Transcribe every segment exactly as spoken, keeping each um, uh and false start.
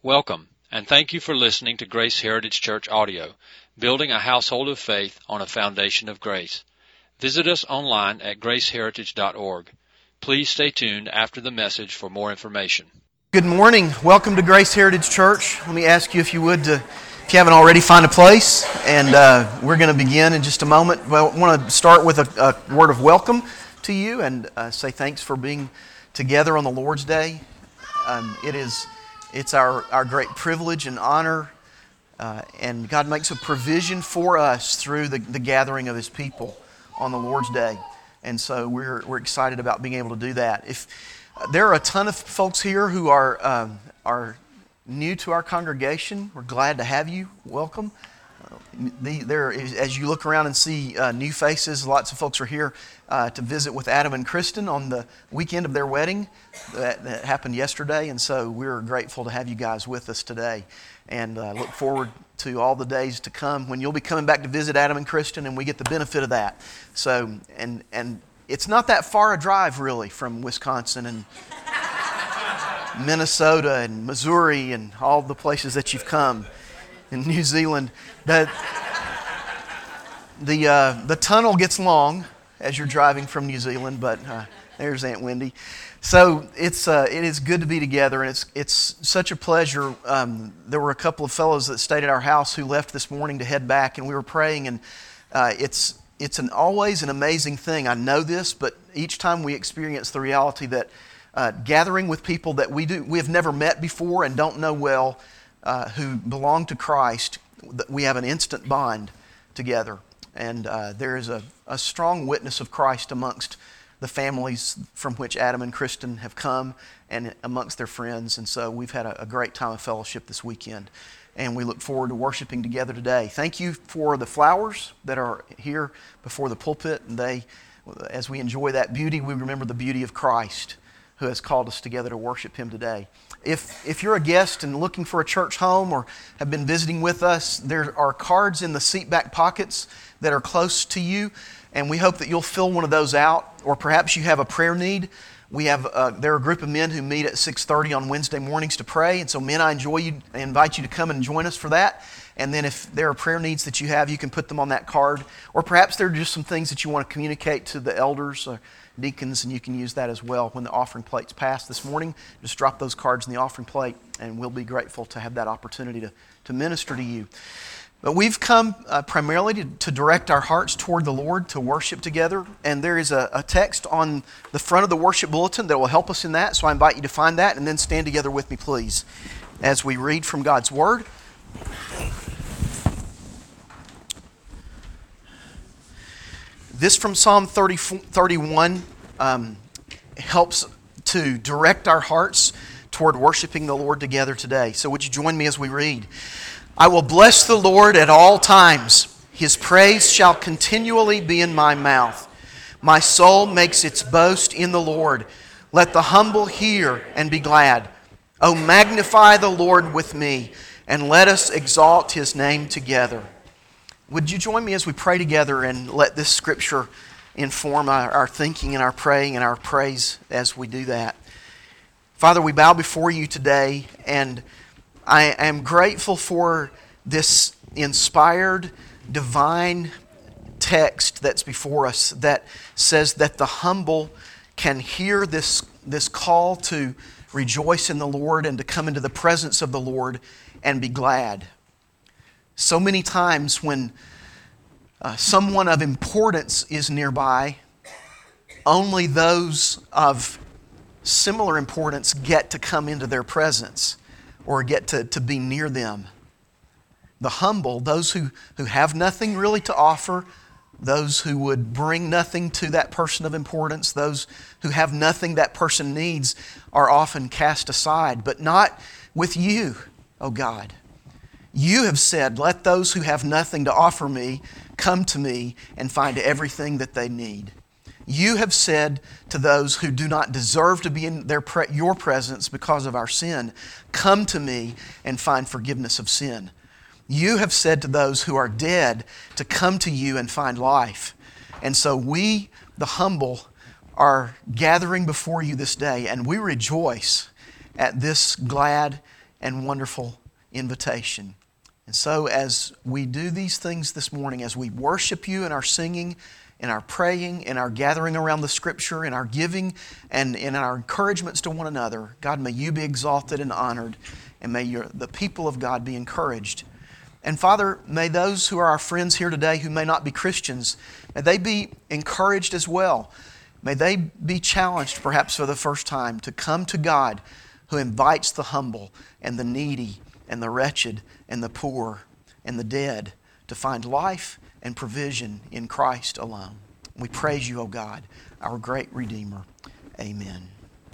Welcome, and thank you for listening to Grace Heritage Church Audio, building a household of faith on a foundation of grace. Visit us online at grace heritage dot org. Please stay tuned after the message for more information. Good morning. Welcome to Grace Heritage Church. Let me ask you, if you would, to, if you haven't already, find a place, and uh, we're going to begin in just a moment. Well, I want to start with a, a word of welcome to you and uh, say thanks for being together on the Lord's Day. Um, it is it's our, our great privilege and honor, uh, and God makes a provision for us through the, the gathering of His people on the Lord's Day, and so we're we're excited about being able to do that. If uh, there are a ton of folks here who are um, are new to our congregation, we're glad to have you. Welcome. The, there, as you look around and see uh, new faces, lots of folks are here uh, to visit with Adam and Kristen on the weekend of their wedding that, that happened yesterday, and so we're grateful to have you guys with us today, and uh, look forward to all the days to come when you'll be coming back to visit Adam and Kristen, and we get the benefit of that. So, and and it's not that far a drive really from Wisconsin and Minnesota and Missouri and all the places that you've come. In New Zealand, that the uh, the tunnel gets long as you're driving from New Zealand, but uh, there's Aunt Wendy. So it's uh, it is good to be together, and it's it's such a pleasure. Um, there were a couple of fellows that stayed at our house who left this morning to head back, and we were praying, and uh, it's it's an always an amazing thing. I know this, but each time we experience the reality that uh, gathering with people that we do we have never met before and don't know well. Uh, who belong to Christ, we have an instant bond together. And uh, there is a, a strong witness of Christ amongst the families from which Adam and Kristen have come and amongst their friends. And so we've had a, a great time of fellowship this weekend. And we look forward to worshiping together today. Thank you for the flowers that are here before the pulpit. And they, as we enjoy that beauty, we remember the beauty of Christ, who has called us together to worship Him today. If if you're a guest and looking for a church home or have been visiting with us, there are cards in the seat back pockets that are close to you, and we hope that you'll fill one of those out. Or perhaps you have a prayer need. We have uh, there are a group of men who meet at six thirty on Wednesday mornings to pray, and so men, I enjoy you, I invite you to come and join us for that. And then if there are prayer needs that you have, you can put them on that card. Or perhaps there are just some things that you want to communicate to the elders or deacons, and you can use that as well. When the offering plate's passed this morning, just drop those cards in the offering plate, and we'll be grateful to have that opportunity to, to minister to you. But we've come uh, primarily to, to direct our hearts toward the Lord, to worship together, and there is a, a text on the front of the worship bulletin that will help us in that, so I invite you to find that, and then stand together with me, please, as we read from God's Word. This from Psalm thirty, thirty-one um, helps to direct our hearts toward worshiping the Lord together today. So would you join me as we read? I will bless the Lord at all times. His praise shall continually be in my mouth. My soul makes its boast in the Lord. Let the humble hear and be glad. O magnify the Lord with me, and let us exalt His name together. Would you join me as we pray together and let this scripture inform our, our thinking and our praying and our praise as we do that? Father, we bow before you today, and I am grateful for this inspired, divine text that's before us that says that the humble can hear this, this call to rejoice in the Lord and to come into the presence of the Lord and be glad. So many times when uh, someone of importance is nearby, only those of similar importance get to come into their presence or get to, to be near them. The humble, those who, who have nothing really to offer, those who would bring nothing to that person of importance, those who have nothing that person needs, are often cast aside, but not with you, O God. You have said, let those who have nothing to offer me come to me and find everything that they need. You have said to those who do not deserve to be in their pre- your presence because of our sin, come to me and find forgiveness of sin. You have said to those who are dead to come to you and find life. And so we, the humble, are gathering before you this day, and we rejoice at this glad and wonderful invitation. And so as we do these things this morning, as we worship you in our singing, in our praying, in our gathering around the Scripture, in our giving, and in our encouragements to one another, God, may you be exalted and honored, and may your, the people of God be encouraged. And Father, may those who are our friends here today who may not be Christians, may they be encouraged as well. May they be challenged, perhaps for the first time, to come to God who invites the humble and the needy and the wretched and the poor and the dead to find life and provision in Christ alone. We praise you, O God, our great Redeemer. Amen.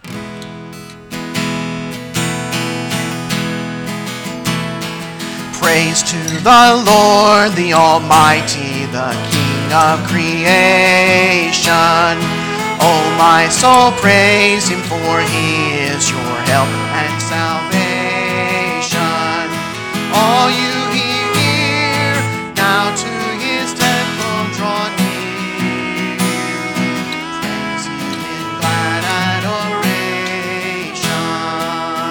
Praise to the Lord, the Almighty, the King of creation. Oh, my soul, praise Him, for He is your help and salvation. All you hear, now to His temple draw near. Praise Him in glad adoration.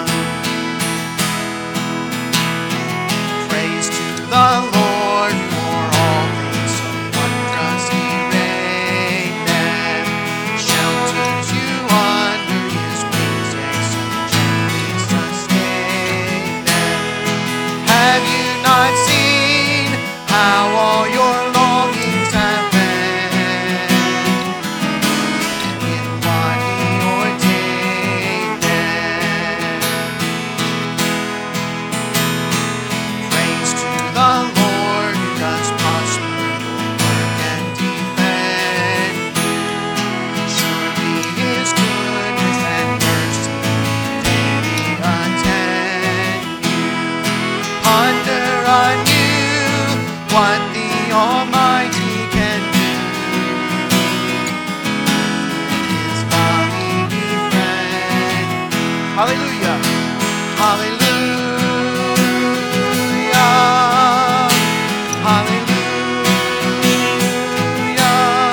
Praise to the Lord, for all things so wondrous He reigneth. Shelters you under His wings, yea, so gently sustaineth. Have you not seen how all your longings have been in what He ordained? Praise to the Lord who does prosper your work and defend you. Surely His goodness and mercy daily attend you. Ponder anew what the Almighty can do. His body befriend. Hallelujah. Hallelujah. Hallelujah.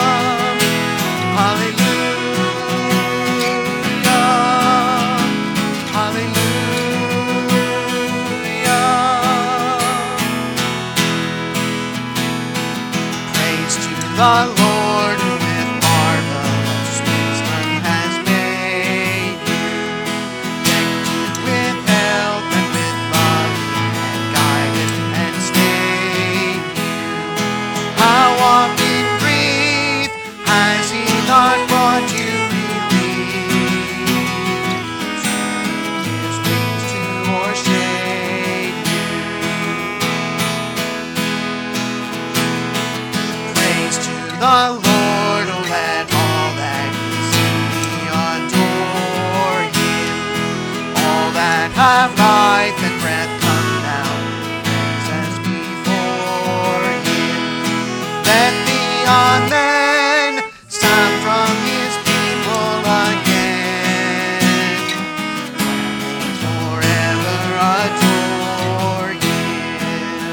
Hallelujah. Hallelujah. Praise to the Lord who with marvelous wisdom has made you. Decked you with health and with love, and guided and stayed you. How oft in grief has He not brought you relief? Turning His wings to o'ershade you. Praise to the Lord, oh let all that is in me adore Him. All that have life and breath come down, praise as before Him. Let the amen sound from His people again. Forever adore Him.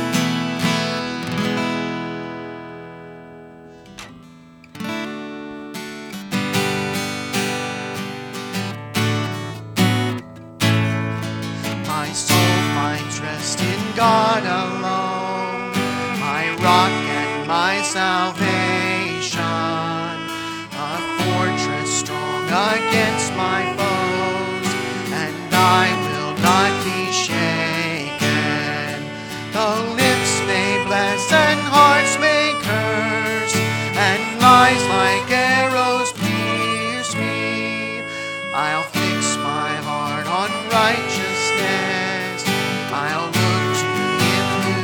My soul finds rest in God alone, my rock and my salvation, a fortress strong against my foes, and I will not be shaken. Though lips may bless and hearts may curse, and lies like arrows pierce me, I'll fix my heart on righteousness. I'll look to Him who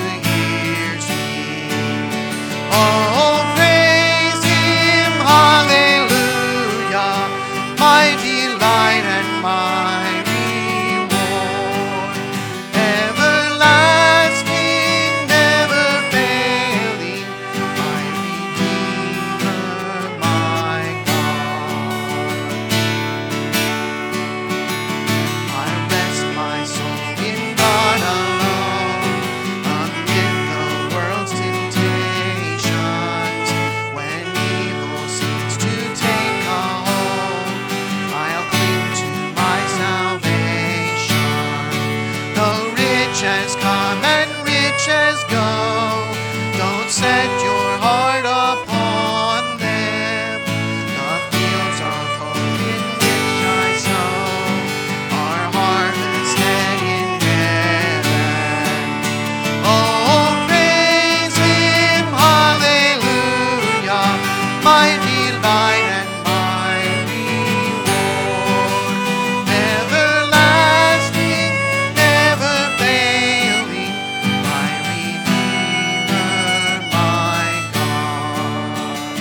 age has come and riches go. Don't set your heart upon them. The fields of hope in which I sow are harvested in heaven. Oh, praise Him, hallelujah, my delight and my reward. Everlasting, never failing, my Redeemer, my God.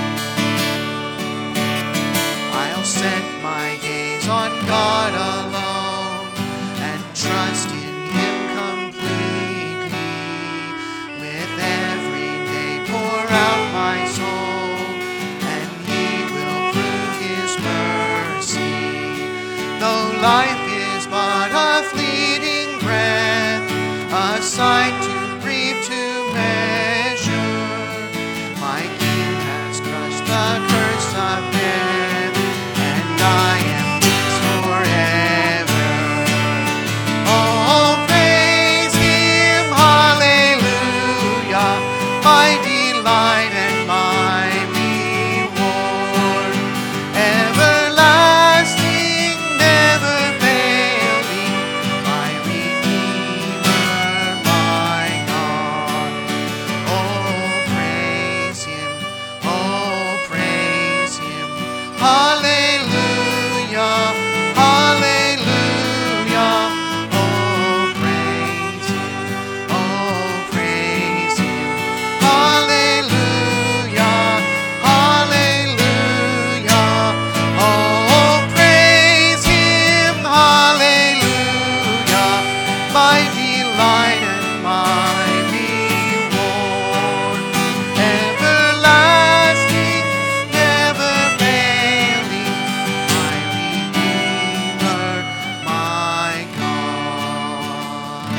I'll set my gaze on God alone and trust in Him completely. With every day pour out my soul, and He will prove His mercy. Though life is but a fleeting breath, a sight too brief to measure, my King has crushed the curse of death, and I am His forever. Oh, praise Him, hallelujah, my delight and my reward. Everlasting, never failing, my Redeemer, my God. Oh, praise Him, oh, praise Him, hallelujah, hallelujah. Oh, praise Him, oh, praise Him, hallelujah, hallelujah. Oh, praise Him, hallelujah, my delight and my reward. Everlasting, never failing, my Redeemer, my God.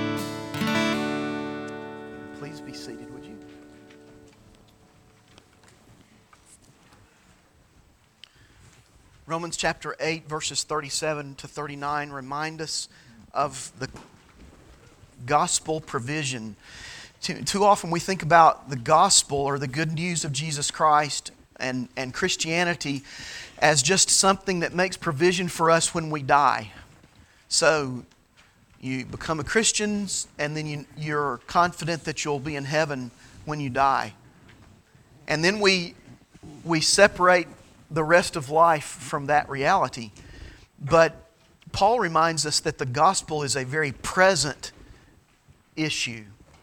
Please be seated, would you? Romans chapter eight, verses thirty-seven to thirty-nine remind us of the gospel provision. Too, too often we think about the gospel or the good news of Jesus Christ and, and Christianity as just something that makes provision for us when we die. So you become a Christian and then you, you're confident that you'll be in heaven when you die. And then we, we separate the rest of life from that reality. But Paul reminds us that the gospel is a very present issue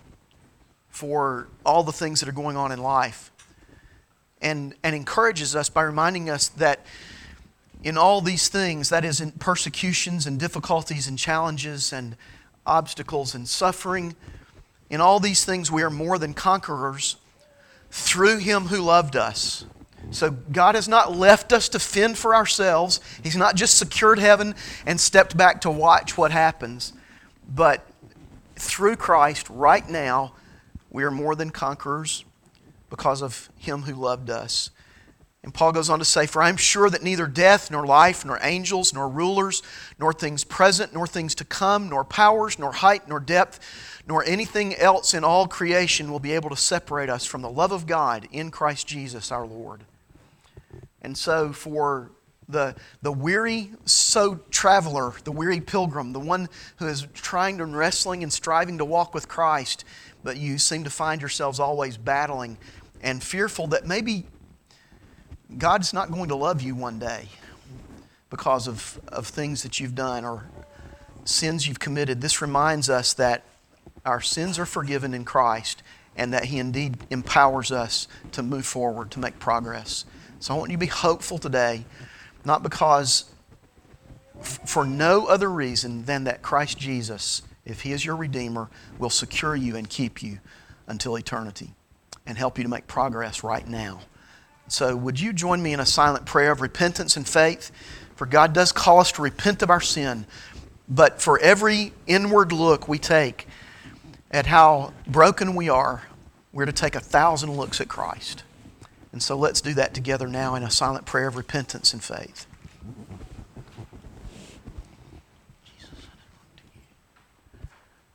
for all the things that are going on in life. And, and encourages us by reminding us that in all these things, that is in persecutions and difficulties and challenges and obstacles and suffering, in all these things we are more than conquerors through Him who loved us. So God has not left us to fend for ourselves. He's not just secured heaven and stepped back to watch what happens. But through Christ, right now, we are more than conquerors because of Him who loved us. And Paul goes on to say, "For I am sure that neither death, nor life, nor angels, nor rulers, nor things present, nor things to come, nor powers, nor height, nor depth, nor anything else in all creation will be able to separate us from the love of God in Christ Jesus our Lord." And so for the, the weary so traveler, the weary pilgrim, the one who is trying and wrestling and striving to walk with Christ, but you seem to find yourselves always battling and fearful that maybe God's not going to love you one day because of, of things that you've done or sins you've committed. This reminds us that our sins are forgiven in Christ and that He indeed empowers us to move forward, to make progress. So I want you to be hopeful today, not because, f- for no other reason than that Christ Jesus, if He is your Redeemer, will secure you and keep you until eternity and help you to make progress right now. So would you join me in a silent prayer of repentance and faith? For God does call us to repent of our sin, but for every inward look we take at how broken we are, we're to take a thousand looks at Christ. And so let's do that together now in a silent prayer of repentance and faith. Jesus, I don't want to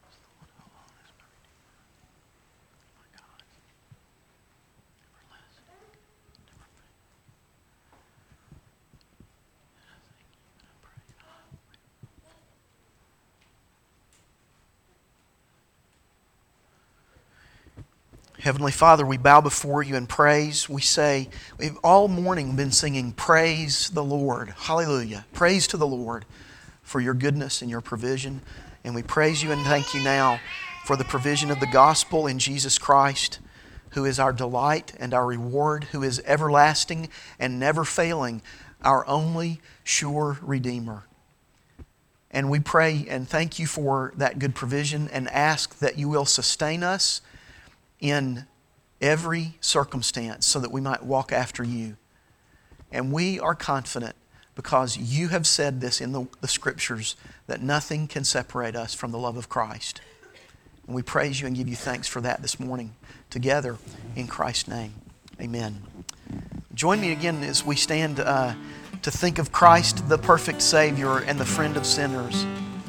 Heavenly Father, we bow before you in praise. We say, we've all morning been singing, praise the Lord. Hallelujah. Praise to the Lord for your goodness and your provision. And we praise you and thank you now for the provision of the gospel in Jesus Christ, who is our delight and our reward, who is everlasting and never failing, our only sure Redeemer. And we pray and thank you for that good provision and ask that you will sustain us in every circumstance so that we might walk after you. And we are confident because you have said this in the, the Scriptures that nothing can separate us from the love of Christ. And we praise you and give you thanks for that this morning together in Christ's name. Amen. Join me again as we stand uh, to think of Christ, the perfect Savior and the friend of sinners.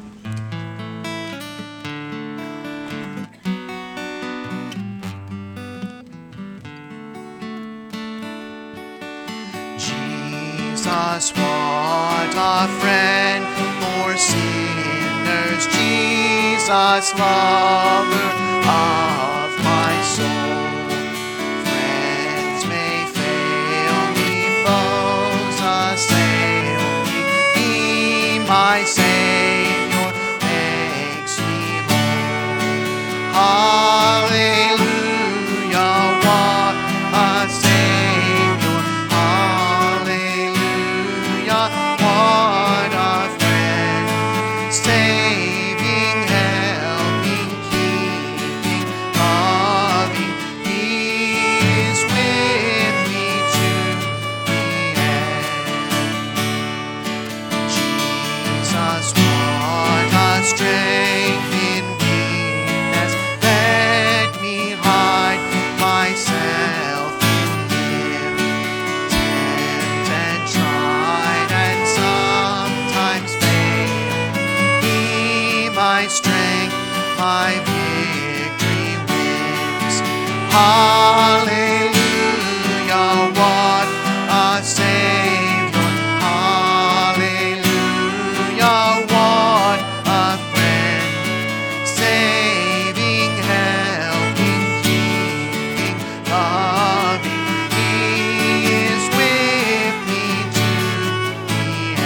Jesus, what a friend for sinners, Jesus, lover of my soul. Friends may fail me, foes assail me, He, my Savior, makes me whole. Hallelujah, what a Savior, hallelujah, what a friend, saving, helping, keeping, loving, He is with me to the end. Jesus, what a strength in weakness, let me hide myself in Him. Tempted, tried, and sometimes failed, He, my strength, my victory wins. Hallelujah, what a Savior, hallelujah, what a friend, saving, helping, keeping, loving, He is with me to the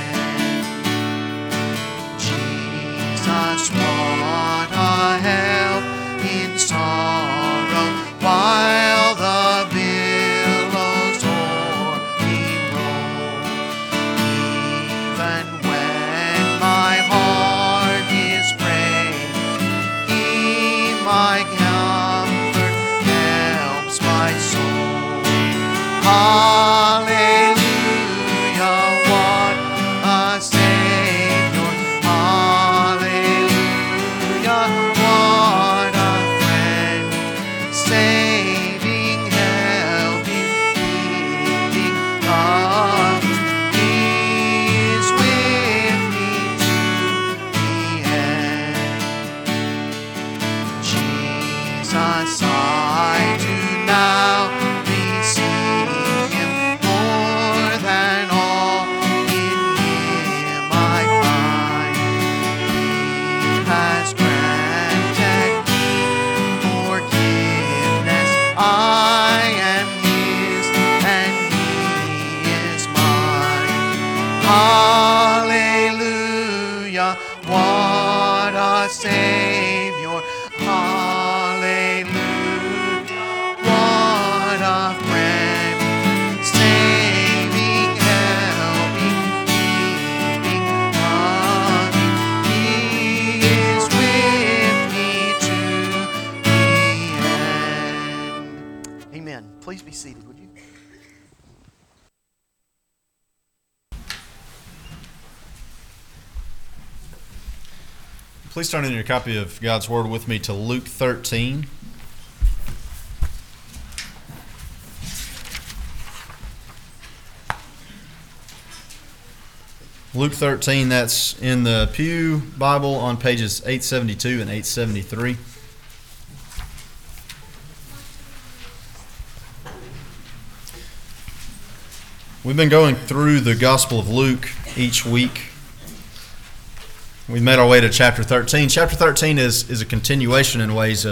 end. Jesus, what a help in sorrow, while the billows o'er me roll. Even when my heart is brave, He, my comfort, helps my soul. Hallelujah, what a Savior, hallelujah, what a friend, saving, helping, keeping, loving, He is with me to the end. Jesus, I do now receive Him, more than all in Him I find. He has granted me forgiveness, I am His and He is mine. Hallelujah, what a Savior, hallelujah, what a friend, saving, helping, keeping, loving, He is with me to the end. Amen. Please be seated, would you? Please turn in your copy of God's Word with me to Luke thirteen. Luke thirteen, that's in the Pew Bible on pages eight seventy-two and eight seventy-three. We've been going through the Gospel of Luke each week. We made our way to chapter thirteen. Chapter thirteen is, is a continuation in ways of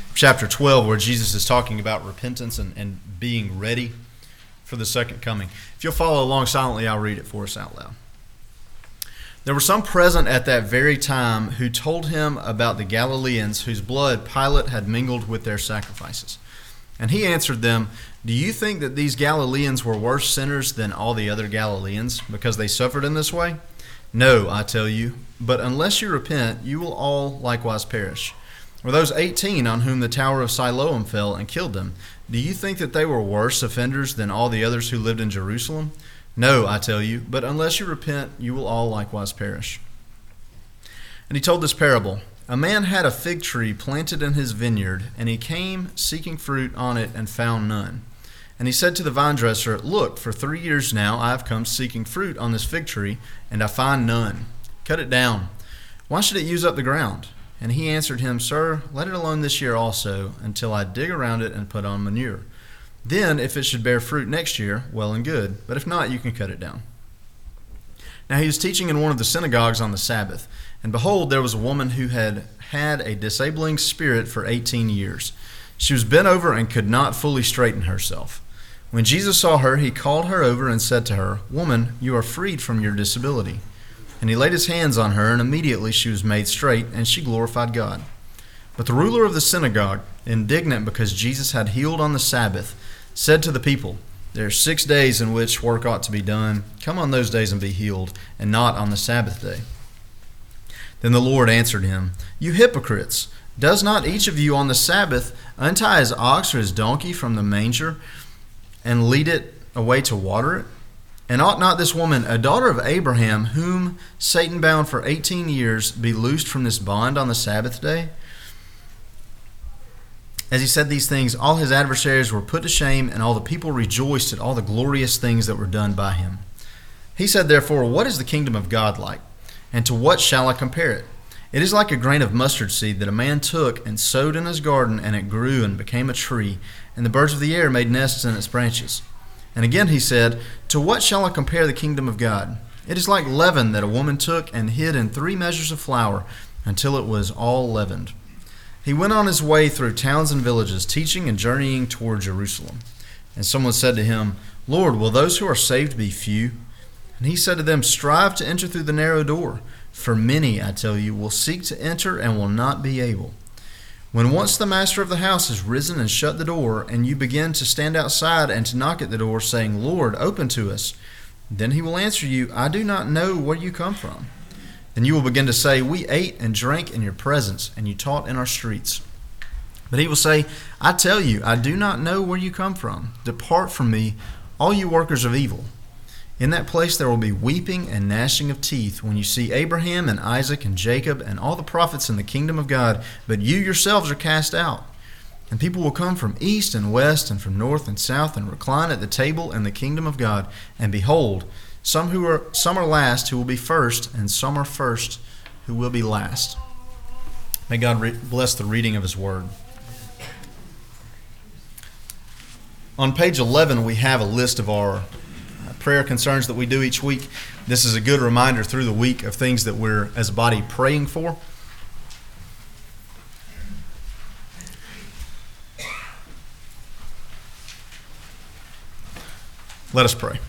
chapter twelve, where Jesus is talking about repentance and, and being ready for the second coming. If you'll follow along silently, I'll read it for us out loud. There were some present at that very time who told him about the Galileans whose blood Pilate had mingled with their sacrifices. And he answered them, "Do you think that these Galileans were worse sinners than all the other Galileans because they suffered in this way? No, I tell you, but unless you repent, you will all likewise perish. Or those eighteen on whom the tower of Siloam fell and killed them, do you think that they were worse offenders than all the others who lived in Jerusalem? No, I tell you, but unless you repent, you will all likewise perish." And he told this parable. A man had a fig tree planted in his vineyard, and he came seeking fruit on it and found none. And he said to the vine dresser, "Look, for three years now I have come seeking fruit on this fig tree, and I find none. Cut it down. Why should it use up the ground?" And he answered him, "Sir, let it alone this year also, until I dig around it and put on manure. Then, if it should bear fruit next year, well and good, but if not, you can cut it down." Now he was teaching in one of the synagogues on the Sabbath, and behold, there was a woman who had had a disabling spirit for eighteen years. She was bent over and could not fully straighten herself. When Jesus saw her, he called her over and said to her, "Woman, you are freed from your disability." And he laid his hands on her, and immediately she was made straight, and she glorified God. But the ruler of the synagogue, indignant because Jesus had healed on the Sabbath, said to the people, "There are six days in which work ought to be done. Come on those days and be healed, and not on the Sabbath day." Then the Lord answered him, "You hypocrites, does not each of you on the Sabbath untie his ox or his donkey from the manger and lead it away to water it? And ought not this woman, a daughter of Abraham, whom Satan bound for eighteen years, be loosed from this bond on the Sabbath day?" As he said these things, all his adversaries were put to shame, and all the people rejoiced at all the glorious things that were done by him. He said, therefore, "What is the kingdom of God like? And to what shall I compare it? It is like a grain of mustard seed that a man took and sowed in his garden, and it grew and became a tree, and the birds of the air made nests in its branches." And again he said, "To what shall I compare the kingdom of God? It is like leaven that a woman took and hid in three measures of flour until it was all leavened." He went on his way through towns and villages, teaching and journeying toward Jerusalem. And someone said to him, "Lord, will those who are saved be few?" And he said to them, "Strive to enter through the narrow door, for many, I tell you, will seek to enter and will not be able. When once the master of the house has risen and shut the door, and you begin to stand outside and to knock at the door, saying, 'Lord, open to us,' then he will answer you, 'I do not know where you come from.' Then you will begin to say, 'We ate and drank in your presence, and you taught in our streets.' But he will say, 'I tell you, I do not know where you come from. Depart from me, all you workers of evil.' In that place there will be weeping and gnashing of teeth when you see Abraham and Isaac and Jacob and all the prophets in the kingdom of God, but you yourselves are cast out. And people will come from east and west and from north and south and recline at the table in the kingdom of God. And behold, some who are some are last who will be first, and some are first who will be last." May God re- bless the reading of his word. On page eleven, we have a list of our prayer concerns that we do each week. This is a good reminder through the week of things that we're, as a body, praying for. Let us pray.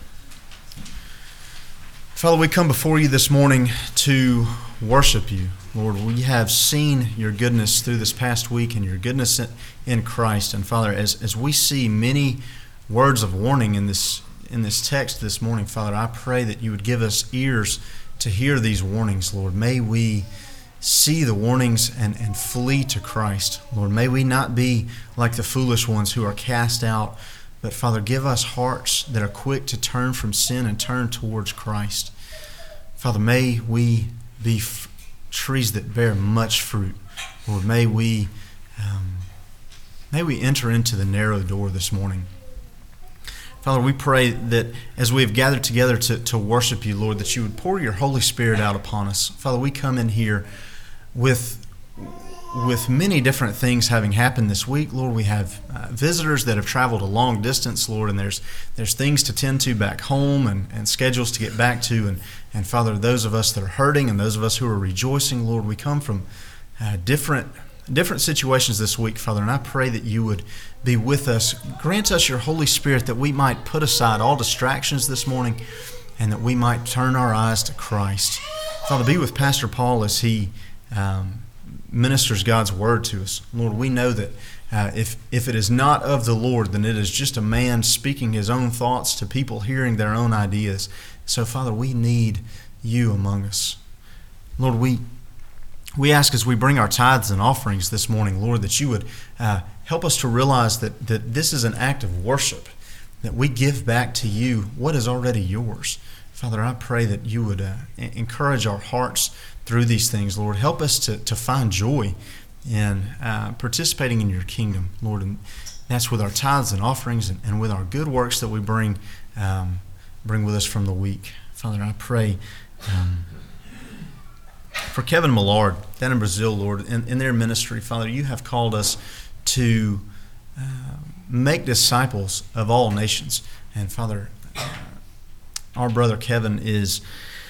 Father, we come before you this morning to worship you. Lord, we have seen your goodness through this past week and your goodness in Christ. And Father, as, as we see many words of warning in this in this text this morning, Father, I pray that you would give us ears to hear these warnings, Lord. May we see the warnings and, and flee to Christ. Lord, may we not be like the foolish ones who are cast out, but Father, give us hearts that are quick to turn from sin and turn towards Christ. Father, may we be f- trees that bear much fruit. Lord, may we um, may we enter into the narrow door this morning. Father, we pray that as we have gathered together to, to worship you, Lord, that you would pour your Holy Spirit out upon us. Father, we come in here with, with many different things having happened this week. Lord, we have uh, visitors that have traveled a long distance, Lord, and there's there's things to tend to back home and, and schedules to get back to. And, and Father, those of us that are hurting and those of us who are rejoicing, Lord, we come from uh, different different situations this week, Father, and I pray that you would be with us. Grant us your Holy Spirit that we might put aside all distractions this morning and that we might turn our eyes to Christ. Father, be with Pastor Paul as he um, ministers God's word to us. Lord, we know that uh, if, if it is not of the Lord, then it is just a man speaking his own thoughts to people hearing their own ideas. So, Father, we need you among us. Lord, we we ask as we bring our tithes and offerings this morning, Lord, that you would uh, help us to realize that, that this is an act of worship, that we give back to you what is already yours. Father, I pray that you would uh, encourage our hearts through these things, Lord. Help us to, to find joy in uh, participating in your kingdom, Lord. And that's with our tithes and offerings and, and with our good works that we bring um, bring with us from the week. Father, I pray um, for Kevin Millard down in Brazil, Lord, in, in their ministry. Father, you have called us to uh, make disciples of all nations. And Father, uh, our brother Kevin is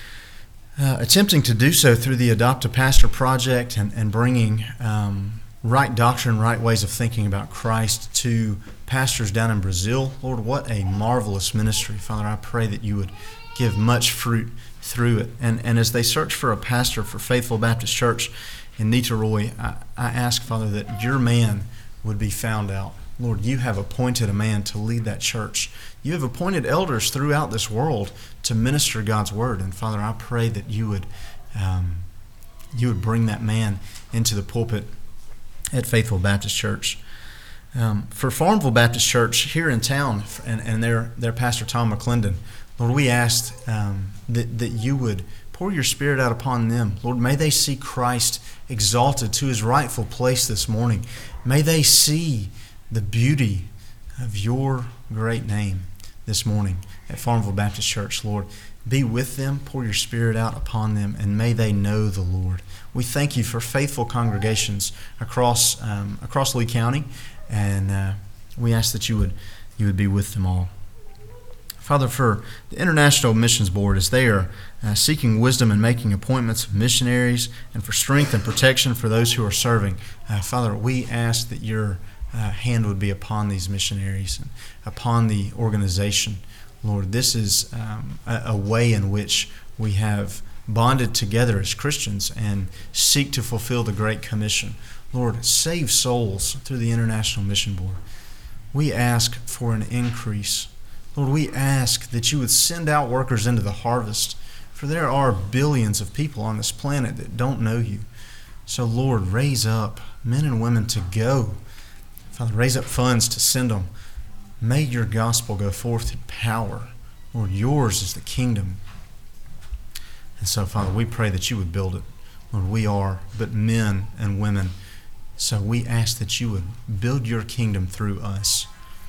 uh, attempting to do so through the Adopt a Pastor project and, and bringing um, right doctrine, right ways of thinking about Christ to pastors down in Brazil. Lord, what a marvelous ministry. Father, I pray that you would give much fruit through it. And and as they search for a pastor for Faithful Baptist Church in Niterói, I, I ask, Father, that your man would be found out. Lord, you have appointed a man to lead that church. You have appointed elders throughout this world to minister God's word. And Father, I pray that you would um, you would bring that man into the pulpit at Faithful Baptist Church. Um, for Farmville Baptist Church here in town and, and their, their pastor Tom McClendon, Lord, we asked um, that, that you would pour your Spirit out upon them. Lord, may they see Christ exalted to his rightful place this morning. May they see the beauty of your great name this morning at Farmville Baptist Church. Lord, be with them, pour your Spirit out upon them, and may they know the Lord. We thank you for faithful congregations across um, across Lee County, and uh, we ask that you would you would be with them all. Father, for the International Missions Board, as they are uh, seeking wisdom and making appointments of missionaries, and for strength and protection for those who are serving, uh, Father, we ask that your uh, hand would be upon these missionaries and upon the organization. Lord, this is um, a, a way in which we have bonded together as Christians and seek to fulfill the Great Commission. Lord, save souls through the International Mission Board. We ask for an increase. Lord, we ask that you would send out workers into the harvest, for there are billions of people on this planet that don't know you. So, Lord, raise up men and women to go. Father, raise up funds to send them. May your gospel go forth in power. Lord, yours is the kingdom. And so, Father, we pray that you would build it. Lord, we are but men and women. So we ask that you would build your kingdom through us.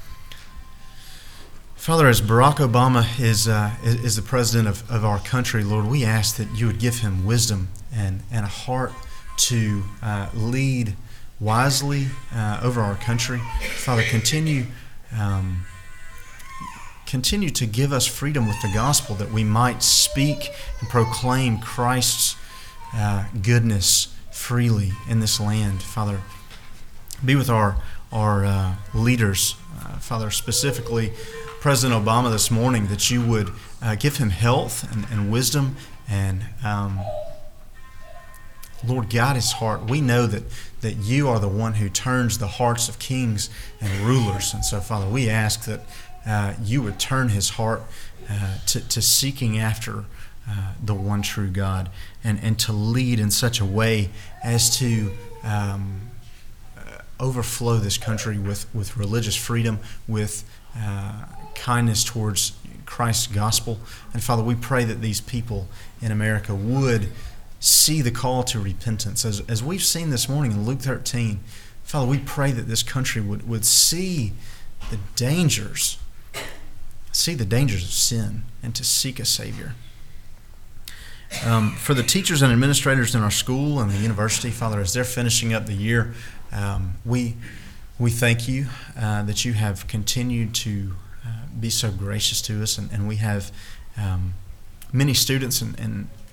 Father, as Barack Obama is uh, is the president of, of our country, Lord, we ask that you would give him wisdom and, and a heart to uh, lead wisely uh, over our country. Father, continue um, continue to give us freedom with the gospel that we might speak and proclaim Christ's uh, goodness freely in this land. Father, be with our, our uh, leaders. Uh, Father, specifically President Obama this morning, that you would uh, give him health and, and wisdom and, um, Lord, guide his heart. We know that, that you are the one who turns the hearts of kings and rulers. And so, Father, we ask that uh, you would turn his heart uh, to, to seeking after uh, the one true God and, and to lead in such a way as to um, overflow this country with, with religious freedom, with uh, kindness towards Christ's gospel. And Father, we pray that these people in America would see the call to repentance. As, as we've seen this morning in Luke thirteen, Father, we pray that this country would, would see the dangers, see the dangers of sin and to seek a Savior. Um, for the teachers and administrators in our school and the university, Father, as they're finishing up the year, um, we we thank you uh, that you have continued to uh, be so gracious to us, and, and we have um, many students and, and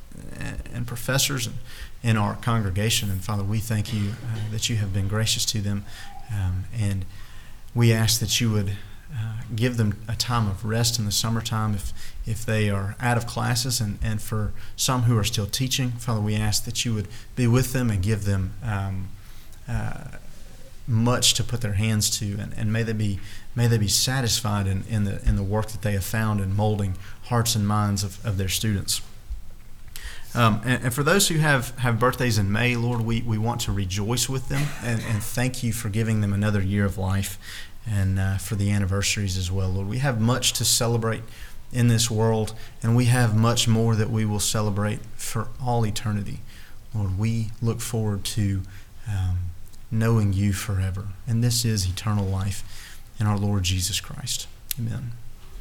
and professors in our congregation. And Father, we thank you uh, that you have been gracious to them. Um, and we ask that you would uh, give them a time of rest in the summertime if if they are out of classes. And, and for some who are still teaching, Father, we ask that you would be with them and give them um, uh, much to put their hands to. And, and may they be may they be satisfied in, in the in the work that they have found in molding hearts and minds of, of their students. Um, and, and for those who have, have birthdays in May, Lord, we, we want to rejoice with them and, and thank you for giving them another year of life, and uh, for the anniversaries as well, Lord. We have much to celebrate in this world, and we have much more that we will celebrate for all eternity. Lord, we look forward to um, knowing you forever, and this is eternal life in our Lord Jesus Christ. Amen.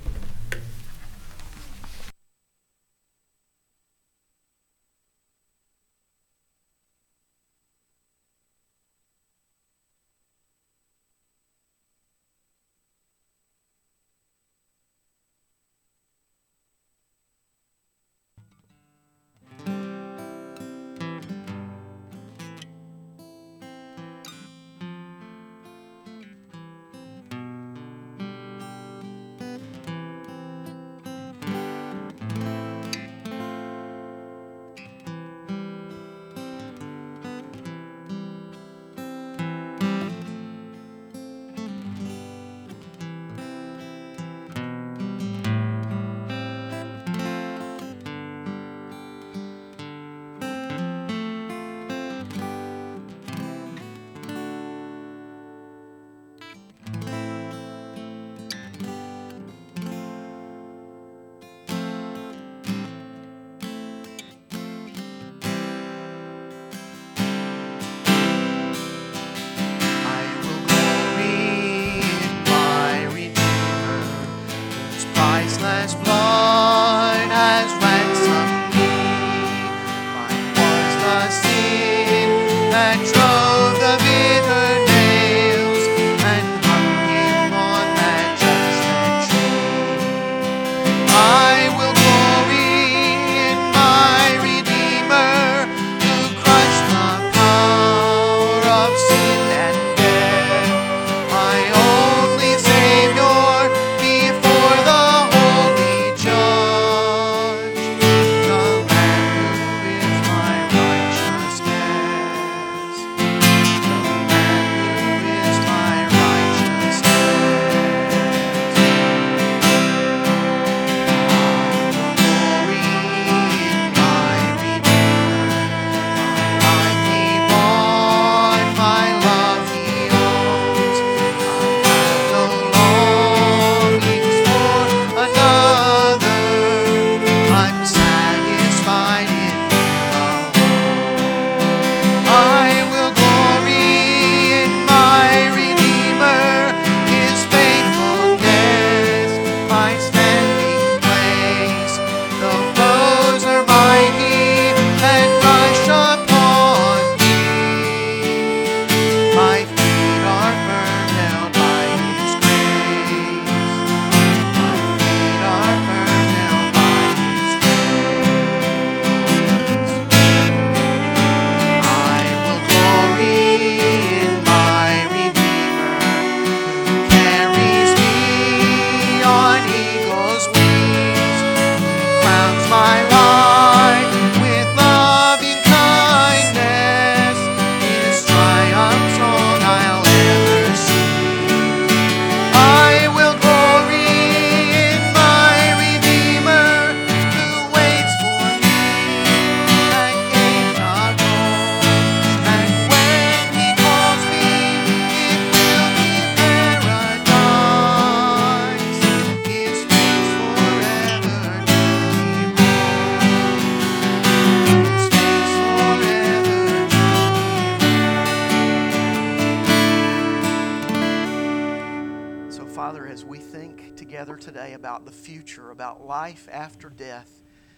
Today about the future, about life after death,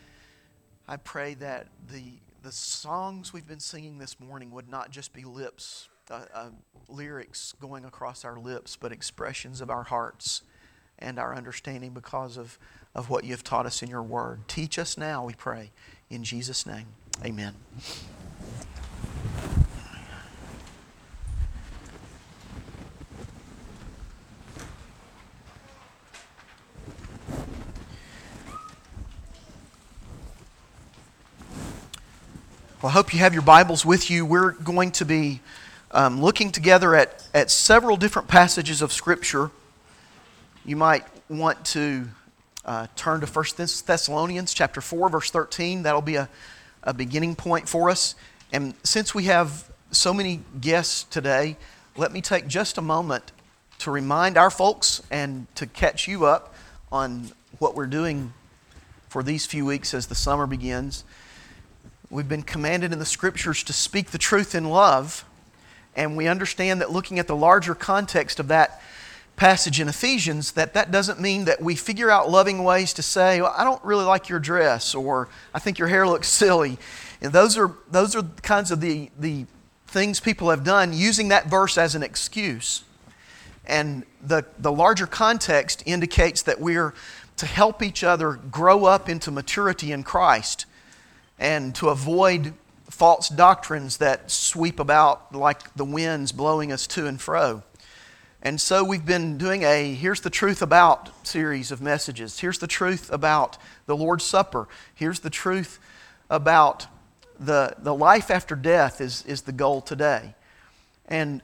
I pray that the the songs we've been singing this morning would not just be lips, uh, uh, lyrics going across our lips, but expressions of our hearts and our understanding because of, of what you've taught us in your word. Teach us now, we pray. In Jesus' name, amen. Well, I hope you have your Bibles with you. We're going to be um, looking together at, at several different passages of Scripture. You might want to uh, turn to First Thessalonians chapter four, verse thirteen. That'll be a, a beginning point for us. And since we have so many guests today, let me take just a moment to remind our folks and to catch you up on what we're doing for these few weeks as the summer begins. We've been commanded in the Scriptures to speak the truth in love, and we understand that looking at the larger context of that passage in Ephesians, that that doesn't mean that we figure out loving ways to say, well, I don't really like your dress, or I think your hair looks silly. And those are those are kinds of the, the things people have done using that verse as an excuse. And the, the larger context indicates that we're to help each other grow up into maturity in Christ, and to avoid false doctrines that sweep about like the winds blowing us to and fro. And so we've been doing a Here's the Truth About series of messages. Here's the truth about the Lord's Supper. Here's the truth about the, the life after death is, is the goal today. And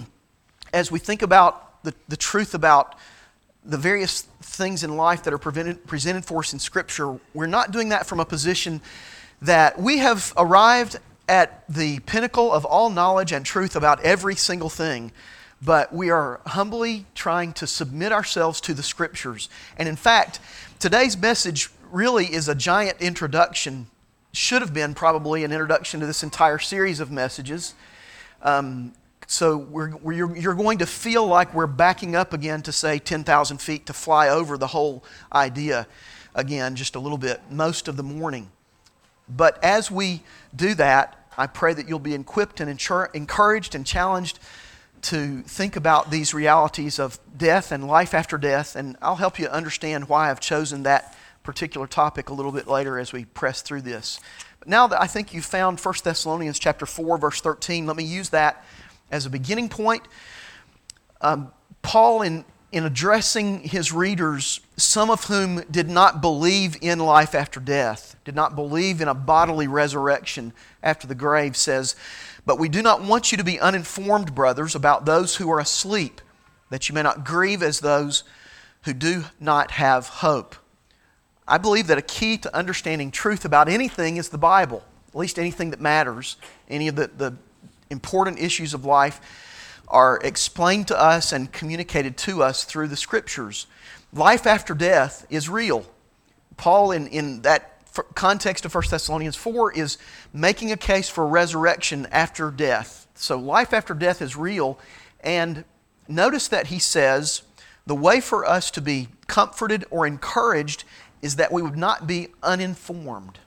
as we think about the, the truth about the various things in life that are presented, presented for us in Scripture, we're not doing that from a position that we have arrived at the pinnacle of all knowledge and truth about every single thing, but we are humbly trying to submit ourselves to the Scriptures. And in fact, today's message really is a giant introduction, should have been probably an introduction to this entire series of messages. Um, so we're, we're, you're going to feel like we're backing up again to say ten thousand feet to fly over the whole idea again just a little bit most of the morning. But as we do that, I pray that you'll be equipped and encouraged and challenged to think about these realities of death and life after death. And I'll help you understand why I've chosen that particular topic a little bit later as we press through this. But now that I think you've found First Thessalonians chapter four, verse thirteen, let me use that as a beginning point. Um, Paul, in in addressing his readers, some of whom did not believe in life after death, did not believe in a bodily resurrection after the grave, says, "But we do not want you to be uninformed, brothers, about those who are asleep, that you may not grieve as those who do not have hope." I believe that a key to understanding truth about anything is the Bible, at least anything that matters, any of the, the important issues of life are explained to us and communicated to us through the Scriptures. Life after death is real. Paul, in, in that context of First Thessalonians four, is making a case for resurrection after death. So life after death is real. And notice that he says, the way for us to be comforted or encouraged is that we would not be uninformed.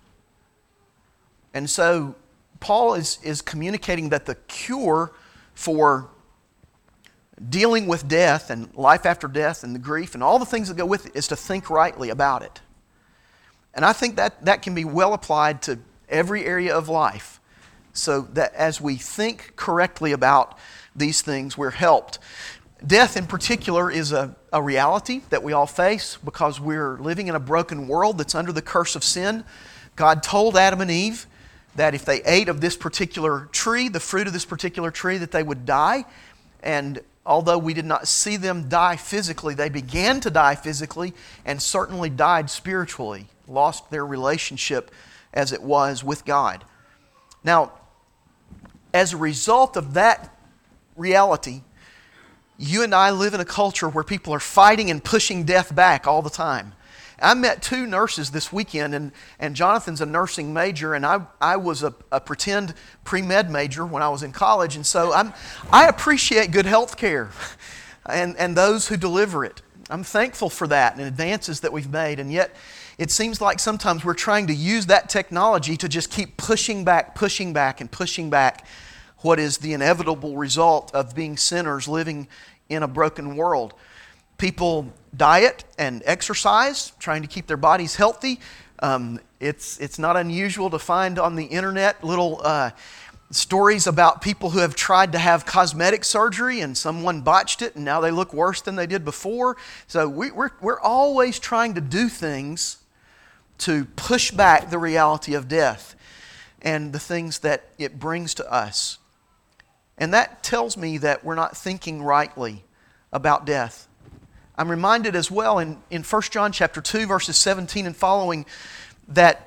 And so Paul is, is communicating that the cure for dealing with death and life after death and the grief and all the things that go with it is to think rightly about it. And I think that that can be well applied to every area of life, so that as we think correctly about these things, we're helped. Death in particular is a, a reality that we all face because we're living in a broken world that's under the curse of sin. God told Adam and Eve that if they ate of this particular tree, the fruit of this particular tree, that they would die. And although we did not see them die physically, they began to die physically and certainly died spiritually, lost their relationship as it was with God. Now, as a result of that reality, you and I live in a culture where people are fighting and pushing death back all the time. I met two nurses this weekend, and, and Jonathan's a nursing major, and I, I was a, a pretend pre-med major when I was in college, and so I'm, I appreciate good health care and, and those who deliver it. I'm thankful for that and advances that we've made, and yet it seems like sometimes we're trying to use that technology to just keep pushing back, pushing back, and pushing back what is the inevitable result of being sinners living in a broken world. People diet and exercise, trying to keep their bodies healthy. Um, it's, it's not unusual to find on the internet little uh, stories about people who have tried to have cosmetic surgery and someone botched it and now they look worse than they did before. So we, we're, we're always trying to do things to push back the reality of death and the things that it brings to us. And that tells me that we're not thinking rightly about death. I'm reminded as well in, in First John chapter two, verses seventeen and following, that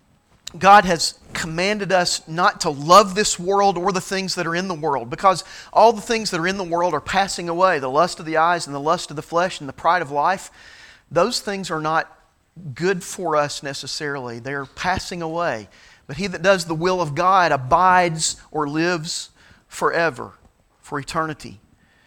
God has commanded us not to love this world or the things that are in the world, because all the things that are in the world are passing away. The lust of the eyes and the lust of the flesh and the pride of life, those things are not good for us necessarily. They're passing away. But he that does the will of God abides or lives forever, for eternity.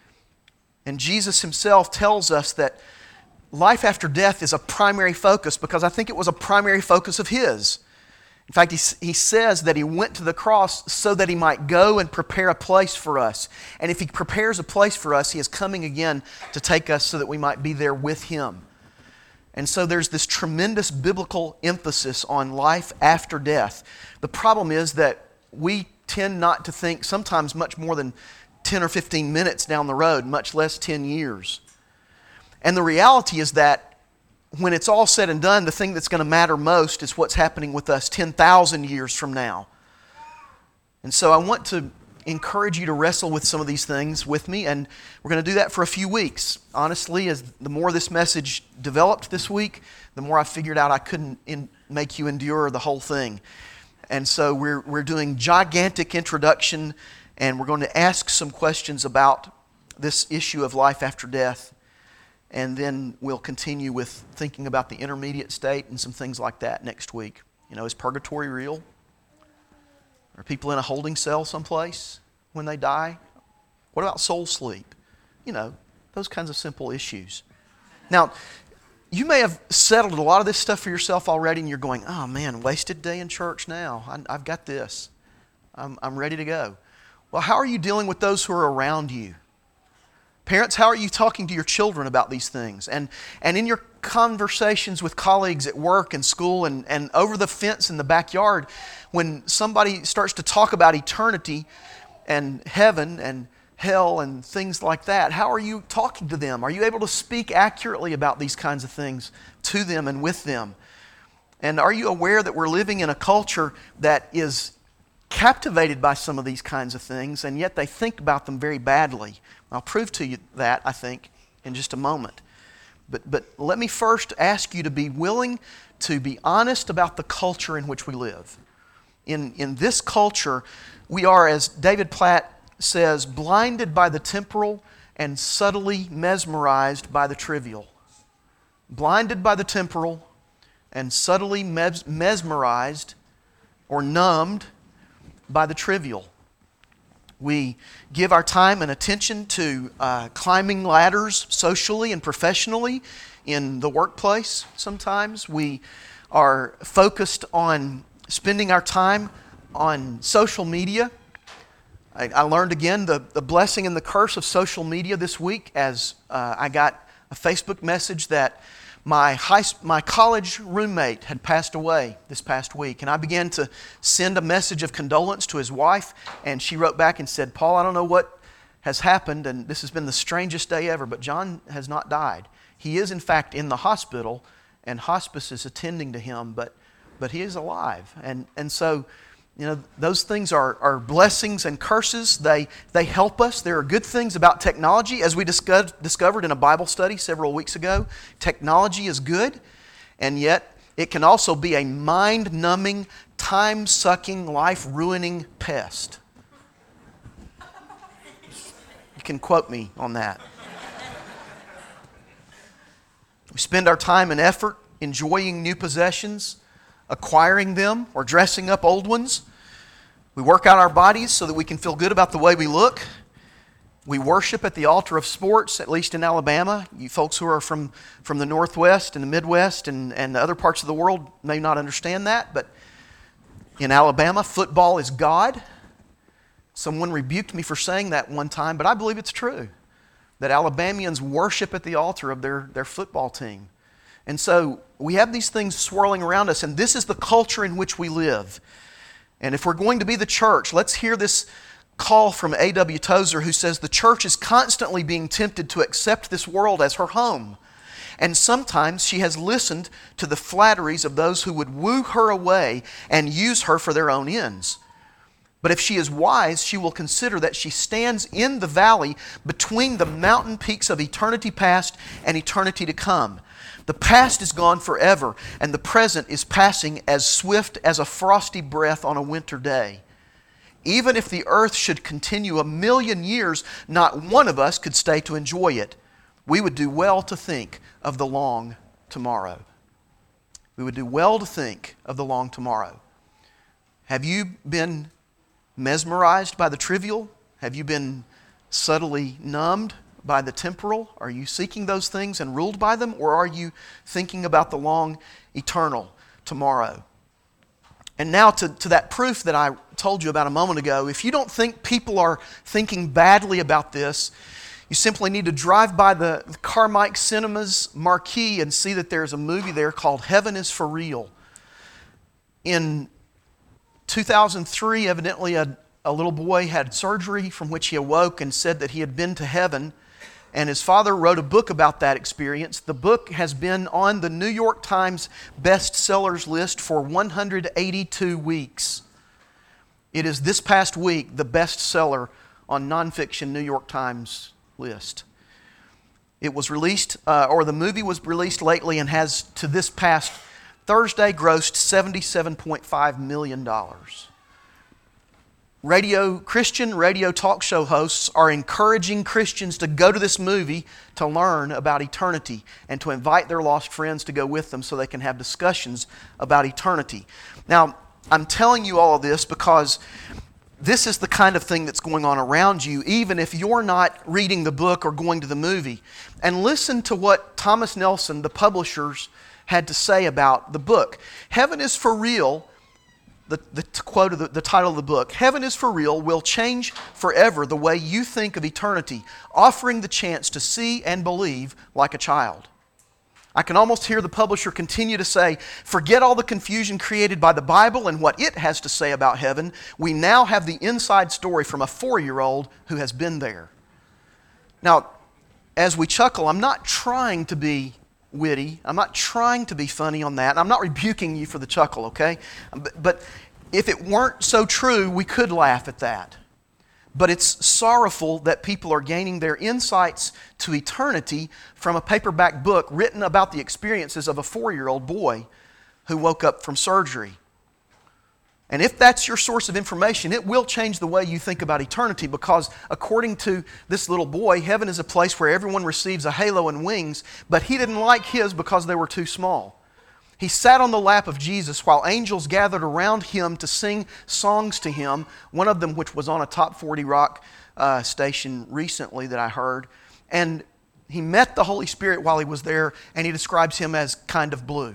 And Jesus himself tells us that life after death is a primary focus, because I think it was a primary focus of his. In fact, he, he says that he went to the cross so that he might go and prepare a place for us. And if he prepares a place for us, he is coming again to take us so that we might be there with him. And so there's this tremendous biblical emphasis on life after death. The problem is that we tend not to think sometimes much more than ten or fifteen minutes down the road, much less ten years. And the reality is that when it's all said and done, the thing that's going to matter most is what's happening with us ten thousand years from now. And so I want to encourage you to wrestle with some of these things with me, and we're going to do that for a few weeks. Honestly, as the more this message developed this week, the more I figured out I couldn't in, make you endure the whole thing. And so we're we're doing gigantic introduction, and we're going to ask some questions about this issue of life after death. And then we'll continue with thinking about the intermediate state and some things like that next week. You know, is purgatory real? Are people in a holding cell someplace when they die? What about soul sleep? You know, those kinds of simple issues. Now, you may have settled a lot of this stuff for yourself already, and you're going, oh man, wasted day in church now. I, I've got this. I'm, I'm ready to go. Well, how are you dealing with those who are around you? Parents, how are you talking to your children about these things? And and in your conversations with colleagues at work and school and, and over the fence in the backyard, when somebody starts to talk about eternity and heaven and hell and things like that, how are you talking to them? Are you able to speak accurately about these kinds of things to them and with them? And are you aware that we're living in a culture that is captivated by some of these kinds of things, and yet they think about them very badly? I'll prove to you that, I think, in just a moment. But but let me first ask you to be willing to be honest about the culture in which we live. In, in this culture, we are, as David Platt says, blinded by the temporal and subtly mesmerized by the trivial. Blinded by the temporal and subtly mes- mesmerized or numbed by the trivial. We give our time and attention to uh, climbing ladders socially and professionally in the workplace sometimes. We are focused on spending our time on social media. I, I learned again the, the blessing and the curse of social media this week as uh, I got a Facebook message that My high, my college roommate had passed away this past week, and I began to send a message of condolence to his wife, and she wrote back and said, Paul, I don't know what has happened, and this has been the strangest day ever, but John has not died. He is, in fact, in the hospital, and hospice is attending to him, but but he is alive. And and so, you know, those things are, are blessings and curses. They they help us. There are good things about technology. As we discussed, discovered in a Bible study several weeks ago, technology is good, and yet it can also be a mind-numbing, time-sucking, life-ruining pest. You can quote me on that. We spend our time and effort enjoying new possessions, acquiring them, or dressing up old ones. We work out our bodies so that we can feel good about the way we look. We worship at the altar of sports, at least in Alabama. You folks who are from, from the Northwest and the Midwest and, and other parts of the world may not understand that, but in Alabama, football is God. Someone rebuked me for saying that one time, but I believe it's true, that Alabamians worship at the altar of their, their football team. And so we have these things swirling around us, and this is the culture in which we live. And if we're going to be the church, let's hear this call from A W Tozer, who says the church is constantly being tempted to accept this world as her home. And sometimes she has listened to the flatteries of those who would woo her away and use her for their own ends. But if she is wise, she will consider that she stands in the valley between the mountain peaks of eternity past and eternity to come. The past is gone forever, and the present is passing as swift as a frosty breath on a winter day. Even if the earth should continue a million years, not one of us could stay to enjoy it. We would do well to think of the long tomorrow. We would do well to think of the long tomorrow. Have you been mesmerized by the trivial? Have you been subtly numbed by the temporal? Are you seeking those things and ruled by them? Or are you thinking about the long, eternal tomorrow? And now to, to that proof that I told you about a moment ago, if you don't think people are thinking badly about this, you simply need to drive by the Carmike Cinemas marquee and see that there's a movie there called Heaven is for Real. In two thousand three, evidently a, a little boy had surgery from which he awoke and said that he had been to heaven. And his father wrote a book about that experience. The book has been on the New York Times bestsellers list for one hundred eighty-two weeks. It is this past week the bestseller on nonfiction New York Times list. It was released, uh, or the movie was released lately and has, to this past Thursday, grossed seventy-seven point five million dollars. Radio, Christian radio talk show hosts are encouraging Christians to go to this movie to learn about eternity and to invite their lost friends to go with them so they can have discussions about eternity. Now, I'm telling you all of this because this is the kind of thing that's going on around you, even if you're not reading the book or going to the movie. And listen to what Thomas Nelson, the publishers, had to say about the book. Heaven is for Real. The, the quote of the, the title of the book, Heaven is for Real, will change forever the way you think of eternity, offering the chance to see and believe like a child. I can almost hear the publisher continue to say, forget all the confusion created by the Bible and what it has to say about heaven. We now have the inside story from a four-year-old who has been there. Now, as we chuckle, I'm not trying to be witty. I'm not trying to be funny on that. I'm not rebuking you for the chuckle, okay? But, but if it weren't so true, we could laugh at that. But it's sorrowful that people are gaining their insights to eternity from a paperback book written about the experiences of a four-year-old boy who woke up from surgery. And if that's your source of information, it will change the way you think about eternity, because according to this little boy, heaven is a place where everyone receives a halo and wings, but he didn't like his because they were too small. He sat on the lap of Jesus while angels gathered around him to sing songs to him, one of them which was on a top forty rock uh, station recently that I heard. And he met the Holy Spirit while he was there, and he describes him as kind of blue.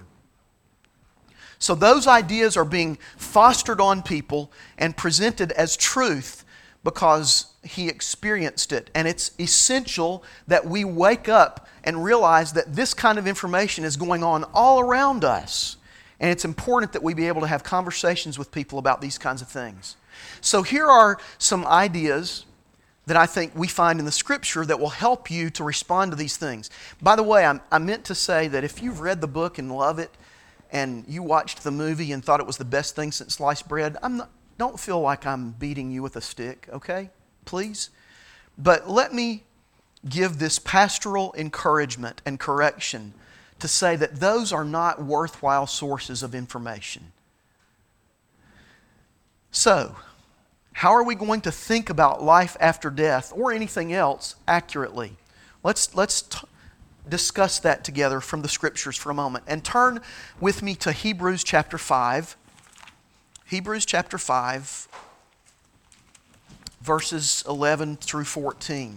So those ideas are being fostered on people and presented as truth because he experienced it. And it's essential that we wake up and realize that this kind of information is going on all around us. And it's important that we be able to have conversations with people about these kinds of things. So here are some ideas that I think we find in the Scripture that will help you to respond to these things. By the way, I, I meant to say that if you've read the book and love it, and you watched the movie and thought it was the best thing since sliced bread, I'm not, don't feel like I'm beating you with a stick, okay? Please. But let me give this pastoral encouragement and correction to say that those are not worthwhile sources of information. So, how are we going to think about life after death or anything else accurately? Let's, let's t- discuss that together from the Scriptures for a moment. And turn with me to Hebrews chapter five. Hebrews chapter five, verses eleven through fourteen.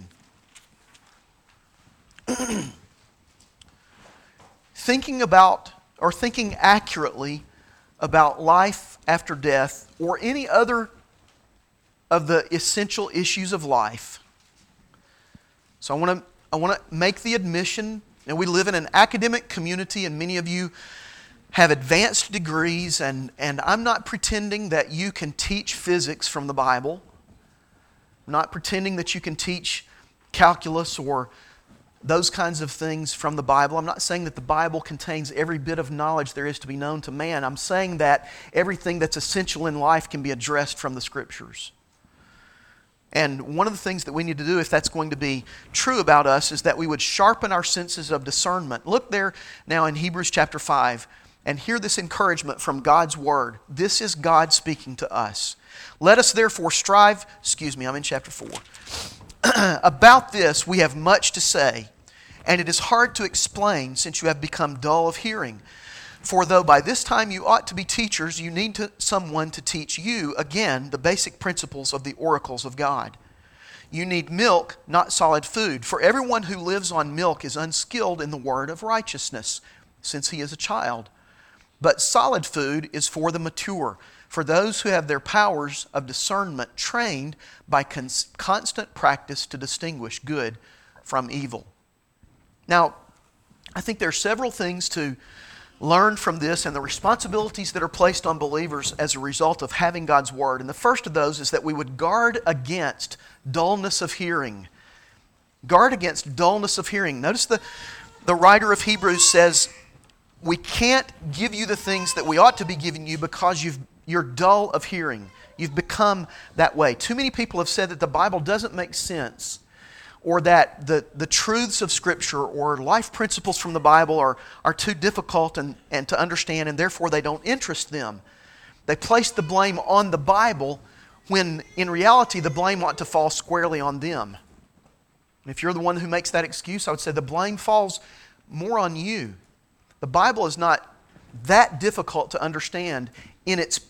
Thinking about, or thinking accurately about life after death or any other of the essential issues of life. So I want to I want to make the admission Now, we live in an academic community, and many of you have advanced degrees, and, and I'm not pretending that you can teach physics from the Bible. I'm not pretending that you can teach calculus or those kinds of things from the Bible. I'm not saying that the Bible contains every bit of knowledge there is to be known to man. I'm saying that everything that's essential in life can be addressed from the Scriptures. And one of the things that we need to do, if that's going to be true about us, is that we would sharpen our senses of discernment. Look there now in Hebrews chapter five and hear this encouragement from God's Word. This is God speaking to us. Let us therefore strive, excuse me, I'm in chapter four. About this we have much to say, and it is hard to explain since you have become dull of hearing. For though by this time you ought to be teachers, you need to, someone to teach you, again, the basic principles of the oracles of God. You need milk, not solid food, for everyone who lives on milk is unskilled in the word of righteousness, since he is a child. But solid food is for the mature, for those who have their powers of discernment trained by cons- constant practice to distinguish good from evil. Now, I think there are several things to learn from this and the responsibilities that are placed on believers as a result of having God's Word. And the first of those is that we would guard against dullness of hearing. Guard against dullness of hearing. Notice the, the writer of Hebrews says, we can't give you the things that we ought to be giving you because you've, you're dull of hearing. You've become that way. Too many people have said that the Bible doesn't make sense, or that the, the truths of Scripture or life principles from the Bible are, are too difficult and, and to understand, and therefore they don't interest them. They place the blame on the Bible when in reality the blame ought to fall squarely on them. And if you're the one who makes that excuse, I would say the blame falls more on you. The Bible is not that difficult to understand in its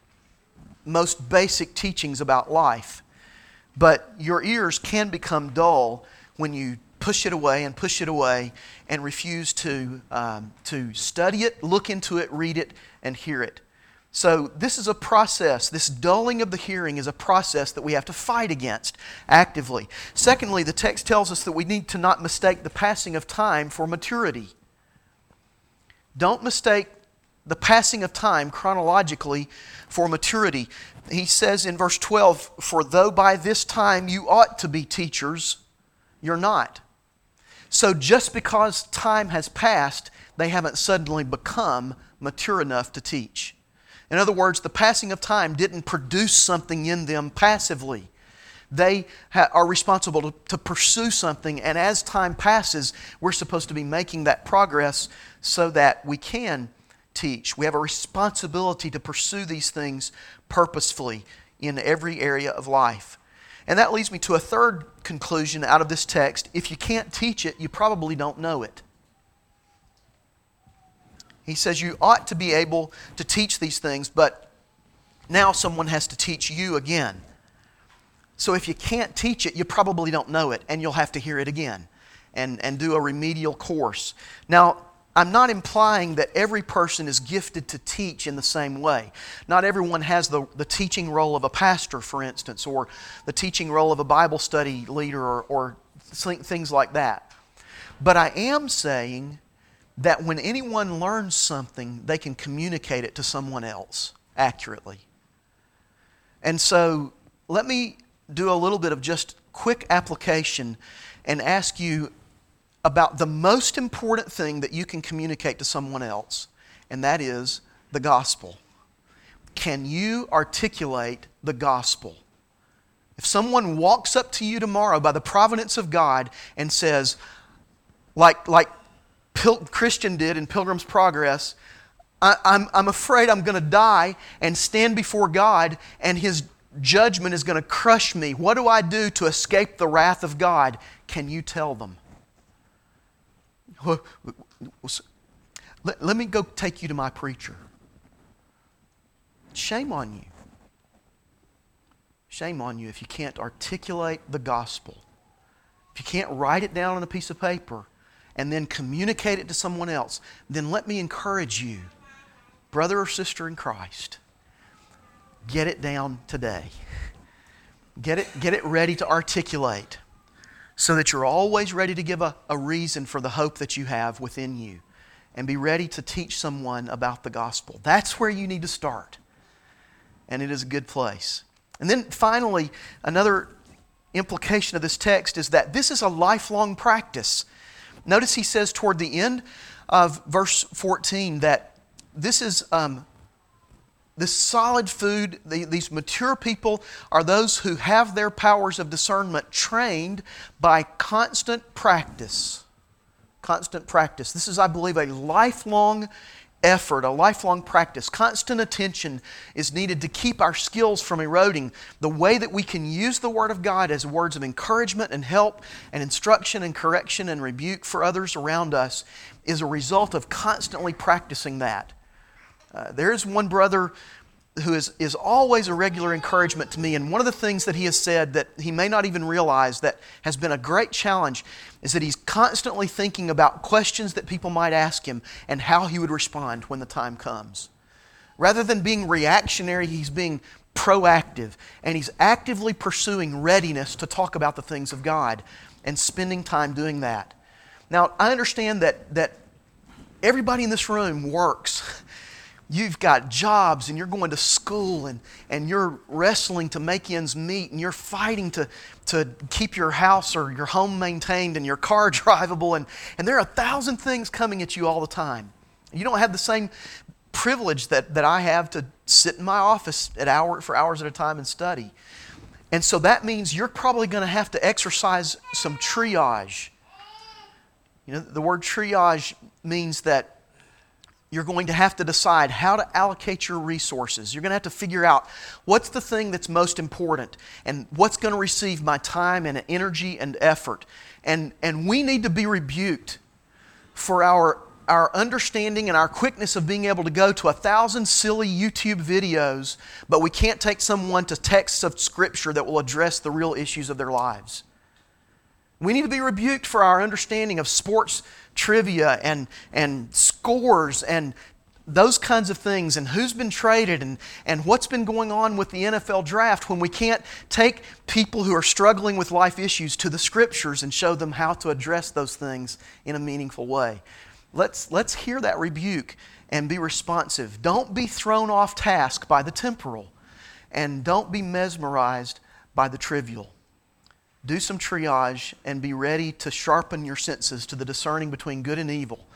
most basic teachings about life. But your ears can become dull when you push it away and push it away and refuse to, um, to study it, look into it, read it, and hear it. So this is a process. This dulling of the hearing is a process that we have to fight against actively. Secondly, the text tells us that we need to not mistake the passing of time for maturity. Don't mistake the passing of time chronologically for maturity. He says in verse twelve, for though by this time you ought to be teachers, you're not. So just because time has passed, they haven't suddenly become mature enough to teach. In other words, the passing of time didn't produce something in them passively. They ha- are responsible to, to pursue something, and as time passes, we're supposed to be making that progress so that we can teach. We have a responsibility to pursue these things purposefully in every area of life. And that leads me to a third conclusion out of this text. If you can't teach it, you probably don't know it. He says you ought to be able to teach these things, but now someone has to teach you again. So if you can't teach it, you probably don't know it, and you'll have to hear it again and, and do a remedial course. Now, I'm not implying that every person is gifted to teach in the same way. Not everyone has the, the teaching role of a pastor, for instance, or the teaching role of a Bible study leader, or, or things like that. But I am saying that when anyone learns something, they can communicate it to someone else accurately. And so let me do a little bit of just quick application and ask you about the most important thing that you can communicate to someone else, and that is the gospel. Can you articulate the gospel? If someone walks up to you tomorrow by the providence of God and says, like, like Pil- Christian did in Pilgrim's Progress, I, I'm, I'm afraid I'm going to die and stand before God, and His judgment is going to crush me. What do I do to escape the wrath of God? Can you tell them? Let, let me go take you to my preacher. Shame on you. Shame on you if you can't articulate the gospel. If you can't write it down on a piece of paper and then communicate it to someone else, then let me encourage you, brother or sister in Christ, get it down today. Get it, get it ready to articulate. so that you're always ready to give a, a reason for the hope that you have within you and be ready to teach someone about the gospel. That's where you need to start. And it is a good place. And then finally, another implication of this text is that this is a lifelong practice. Notice he says toward the end of verse fourteen that this is um, this solid food. The, these mature people are those who have their powers of discernment trained by constant practice. Constant practice. This is, I believe, a lifelong effort, a lifelong practice. Constant attention is needed to keep our skills from eroding. The way that we can use the Word of God as words of encouragement and help and instruction and correction and rebuke for others around us is a result of constantly practicing that. Uh, there is one brother who is, is always a regular encouragement to me, and one of the things that he has said that he may not even realize that has been a great challenge is that he's constantly thinking about questions that people might ask him and how he would respond when the time comes. Rather than being reactionary, he's being proactive, and he's actively pursuing readiness to talk about the things of God and spending time doing that. Now, I understand that, that everybody in this room works. You've got jobs and you're going to school and, and you're wrestling to make ends meet and you're fighting to, to keep your house or your home maintained and your car drivable, and, and there are a thousand things coming at you all the time. You don't have the same privilege that, that I have to sit in my office at hour, for hours at a time and study. And so that means you're probably going to have to exercise some triage. You know, the word triage means that you're going to have to decide how to allocate your resources. You're going to have to figure out what's the thing that's most important and what's going to receive my time and energy and effort. And, and we need to be rebuked for our, our understanding and our quickness of being able to go to a thousand silly YouTube videos, but we can't take someone to texts of Scripture that will address the real issues of their lives. We need to be rebuked for our understanding of sports trivia and, and scores and those kinds of things and who's been traded and, and what's been going on with the N F L draft when we can't take people who are struggling with life issues to the Scriptures and show them how to address those things in a meaningful way. Let's, let's hear that rebuke and be responsive. Don't be thrown off task by the temporal, and don't be mesmerized by the trivial. Do some triage and be ready to sharpen your senses to the discerning between good and evil.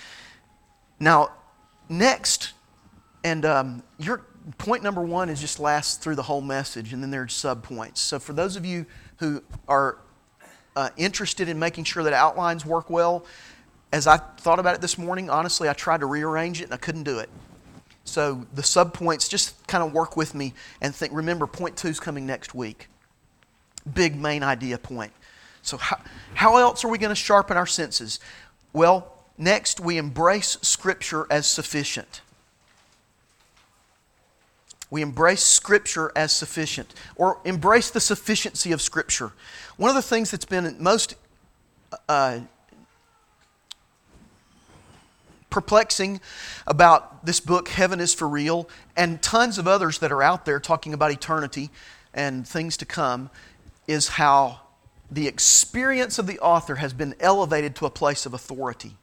Now, next, and um, your point number one is just lasts through the whole message, and then there's sub-points. So for those of you who are uh, interested in making sure that outlines work well, as I thought about it this morning, honestly, I tried to rearrange it and I couldn't do it. So the sub-points, just kind of work with me and think, remember, point two is coming next week. Big main idea point. So how, how else are we going to sharpen our senses? Well, next we embrace Scripture as sufficient. We embrace Scripture as sufficient, or embrace the sufficiency of Scripture. One of the things that's been most uh, perplexing about this book, Heaven is for Real, and tons of others that are out there talking about eternity and things to come, is how the experience of the author has been elevated to a place of authority.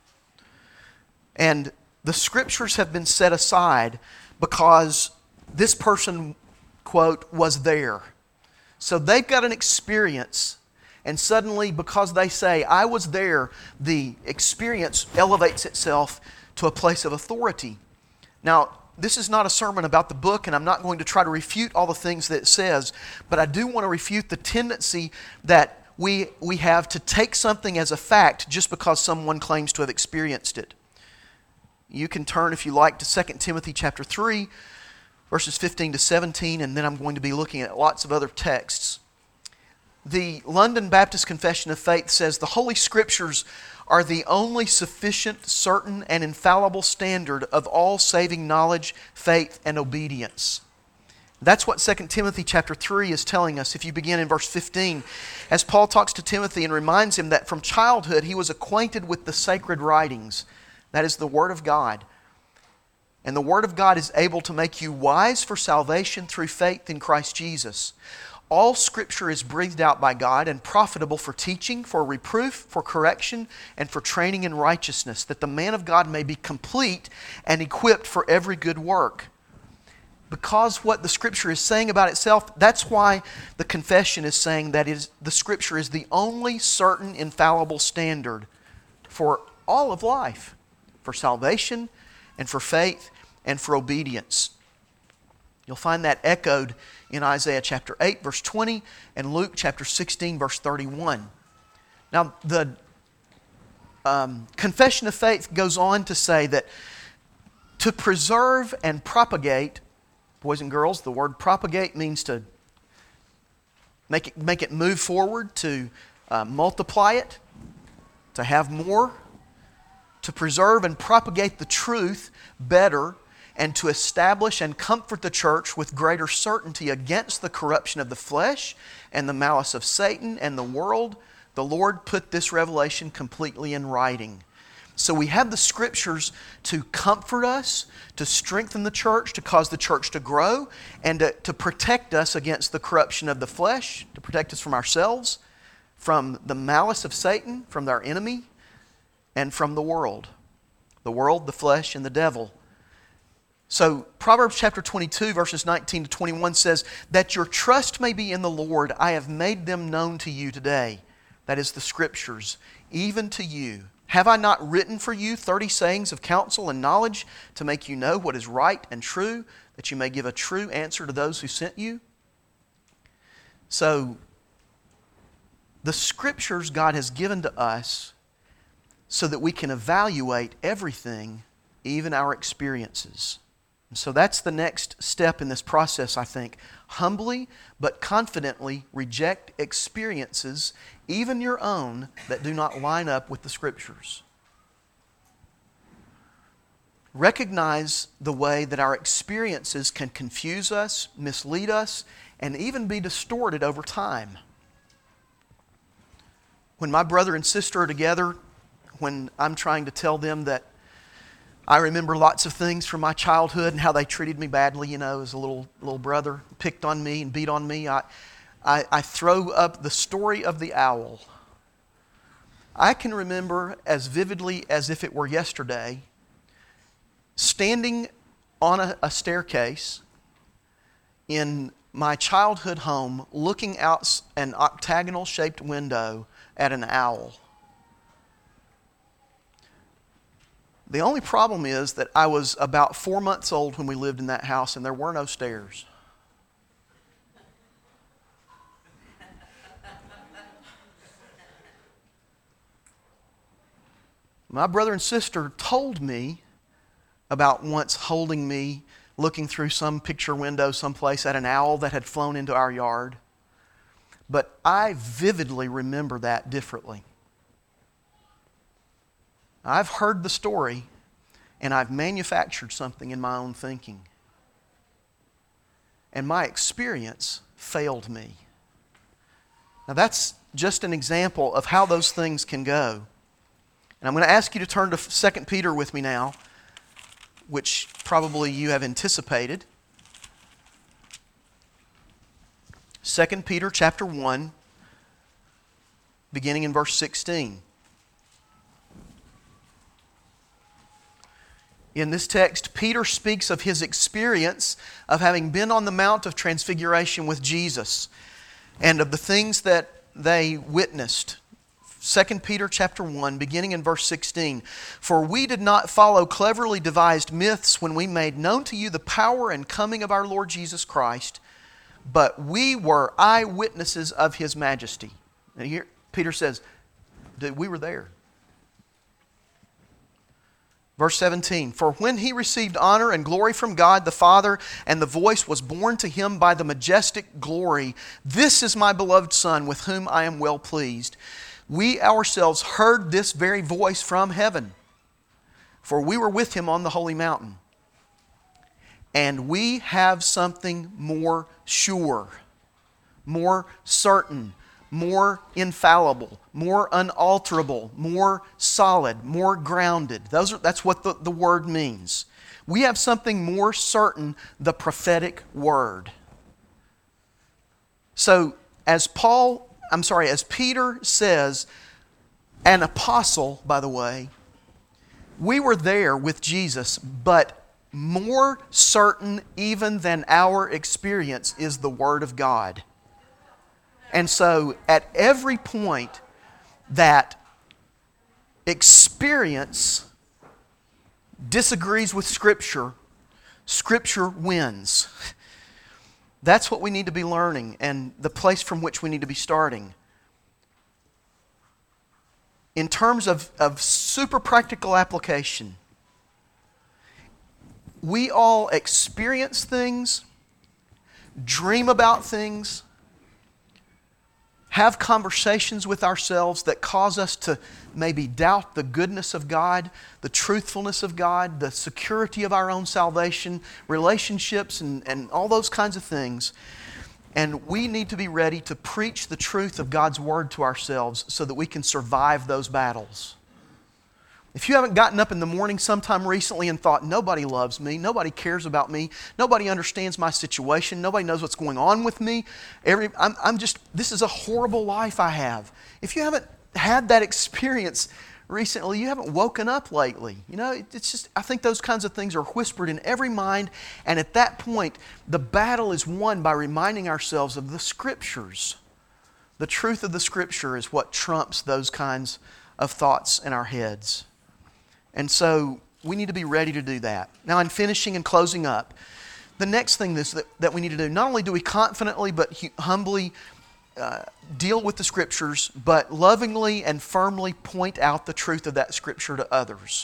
And the Scriptures have been set aside because this person, quote, was there. So they've got an experience, and suddenly, because they say, I was there, the experience elevates itself to a place of authority. Now, this is not a sermon about the book, and I'm not going to try to refute all the things that it says, but I do want to refute the tendency that we, we have to take something as a fact just because someone claims to have experienced it. You can turn, if you like, to Second Timothy chapter three, verses fifteen to seventeen, and then I'm going to be looking at lots of other texts. The London Baptist Confession of Faith says the Holy Scriptures are the only sufficient, certain, and infallible standard of all saving knowledge, faith, and obedience. That's what Second Timothy chapter three is telling us if you begin in verse fifteen. As Paul talks to Timothy and reminds him that from childhood he was acquainted with the sacred writings. That is the Word of God. And the Word of God is able to make you wise for salvation through faith in Christ Jesus. All Scripture is breathed out by God and profitable for teaching, for reproof, for correction, and for training in righteousness, that the man of God may be complete and equipped for every good work. Because what the Scripture is saying about itself, that's why the confession is saying that is, the Scripture is the only certain, infallible standard for all of life, for salvation and for faith and for obedience. You'll find that echoed in Isaiah chapter eight, verse twenty, and Luke chapter sixteen, verse thirty-one. Now, the um, Confession of Faith goes on to say that to preserve and propagate, boys and girls, the word propagate means to make it, make it move forward, to uh, multiply it, to have more, to preserve and propagate the truth better, and to establish and comfort the church with greater certainty against the corruption of the flesh and the malice of Satan and the world. The Lord put this revelation completely in writing. So we have the Scriptures to comfort us, to strengthen the church, to cause the church to grow, and to, to protect us against the corruption of the flesh, to protect us from ourselves, from the malice of Satan, from our enemy, and from the world. The world, the flesh, and the devil. So Proverbs chapter twenty-two, verses nineteen to twenty-one says, that your trust may be in the Lord, I have made them known to you today. That is the Scriptures, even to you. Have I not written for you thirty sayings of counsel and knowledge to make you know what is right and true, that you may give a true answer to those who sent you? So, the Scriptures God has given to us so that we can evaluate everything, even our experiences. And so that's the next step in this process, I think. Humbly but confidently reject experiences, even your own, that do not line up with the Scriptures. Recognize the way that our experiences can confuse us, mislead us, and even be distorted over time. When my brother and sister are together, when I'm trying to tell them that I remember lots of things from my childhood and how they treated me badly, you know, as a little little brother, picked on me and beat on me. I, I, I throw up the story of the owl. I can remember as vividly as if it were yesterday, standing on a, a staircase in my childhood home, looking out an octagonal-shaped window at an owl. The only problem is that I was about four months old when we lived in that house and there were no stairs. My brother and sister told me about once holding me, looking through some picture window someplace at an owl that had flown into our yard. But I vividly remember that differently. I've heard the story, and I've manufactured something in my own thinking. And my experience failed me. Now that's just an example of how those things can go. And I'm going to ask you to turn to Second Peter with me now, which probably you have anticipated. Second Peter chapter one, beginning in verse sixteen. In this text, Peter speaks of his experience of having been on the Mount of Transfiguration with Jesus and of the things that they witnessed. Second Peter chapter one, beginning in verse sixteen. For we did not follow cleverly devised myths when we made known to you the power and coming of our Lord Jesus Christ, but we were eyewitnesses of His majesty. And here Peter says, we were there. Verse seventeen, for when He received honor and glory from God the Father, and the voice was borne to Him by the majestic glory, this is my beloved Son, with whom I am well pleased. We ourselves heard this very voice from heaven, for we were with Him on the holy mountain. And we have something more sure, more certain, more infallible, more unalterable, more solid, more grounded. Those are, that's what the, the word means. We have something more certain, the prophetic word. So as Paul, I'm sorry, as Peter says, an apostle, by the way, we were there with Jesus, but more certain even than our experience is the Word of God. And so at every point that experience disagrees with Scripture, Scripture wins. That's what we need to be learning and the place from which we need to be starting. In terms of, of super practical application, we all experience things, dream about things, have conversations with ourselves that cause us to maybe doubt the goodness of God, the truthfulness of God, the security of our own salvation, relationships, and, and all those kinds of things. And we need to be ready to preach the truth of God's Word to ourselves so that we can survive those battles. If you haven't gotten up in the morning sometime recently and thought, nobody loves me, nobody cares about me, nobody understands my situation, nobody knows what's going on with me, every, I'm, I'm just, this is a horrible life I have. If you haven't had that experience recently, you haven't woken up lately. You know, it, it's just, I think those kinds of things are whispered in every mind, and at that point, the battle is won by reminding ourselves of the Scriptures. The truth of the Scripture is what trumps those kinds of thoughts in our heads. And so we need to be ready to do that. Now, in finishing and closing up, the next thing this, that, that we need to do, not only do we confidently but humbly uh, deal with the Scriptures, but lovingly and firmly point out the truth of that Scripture to others.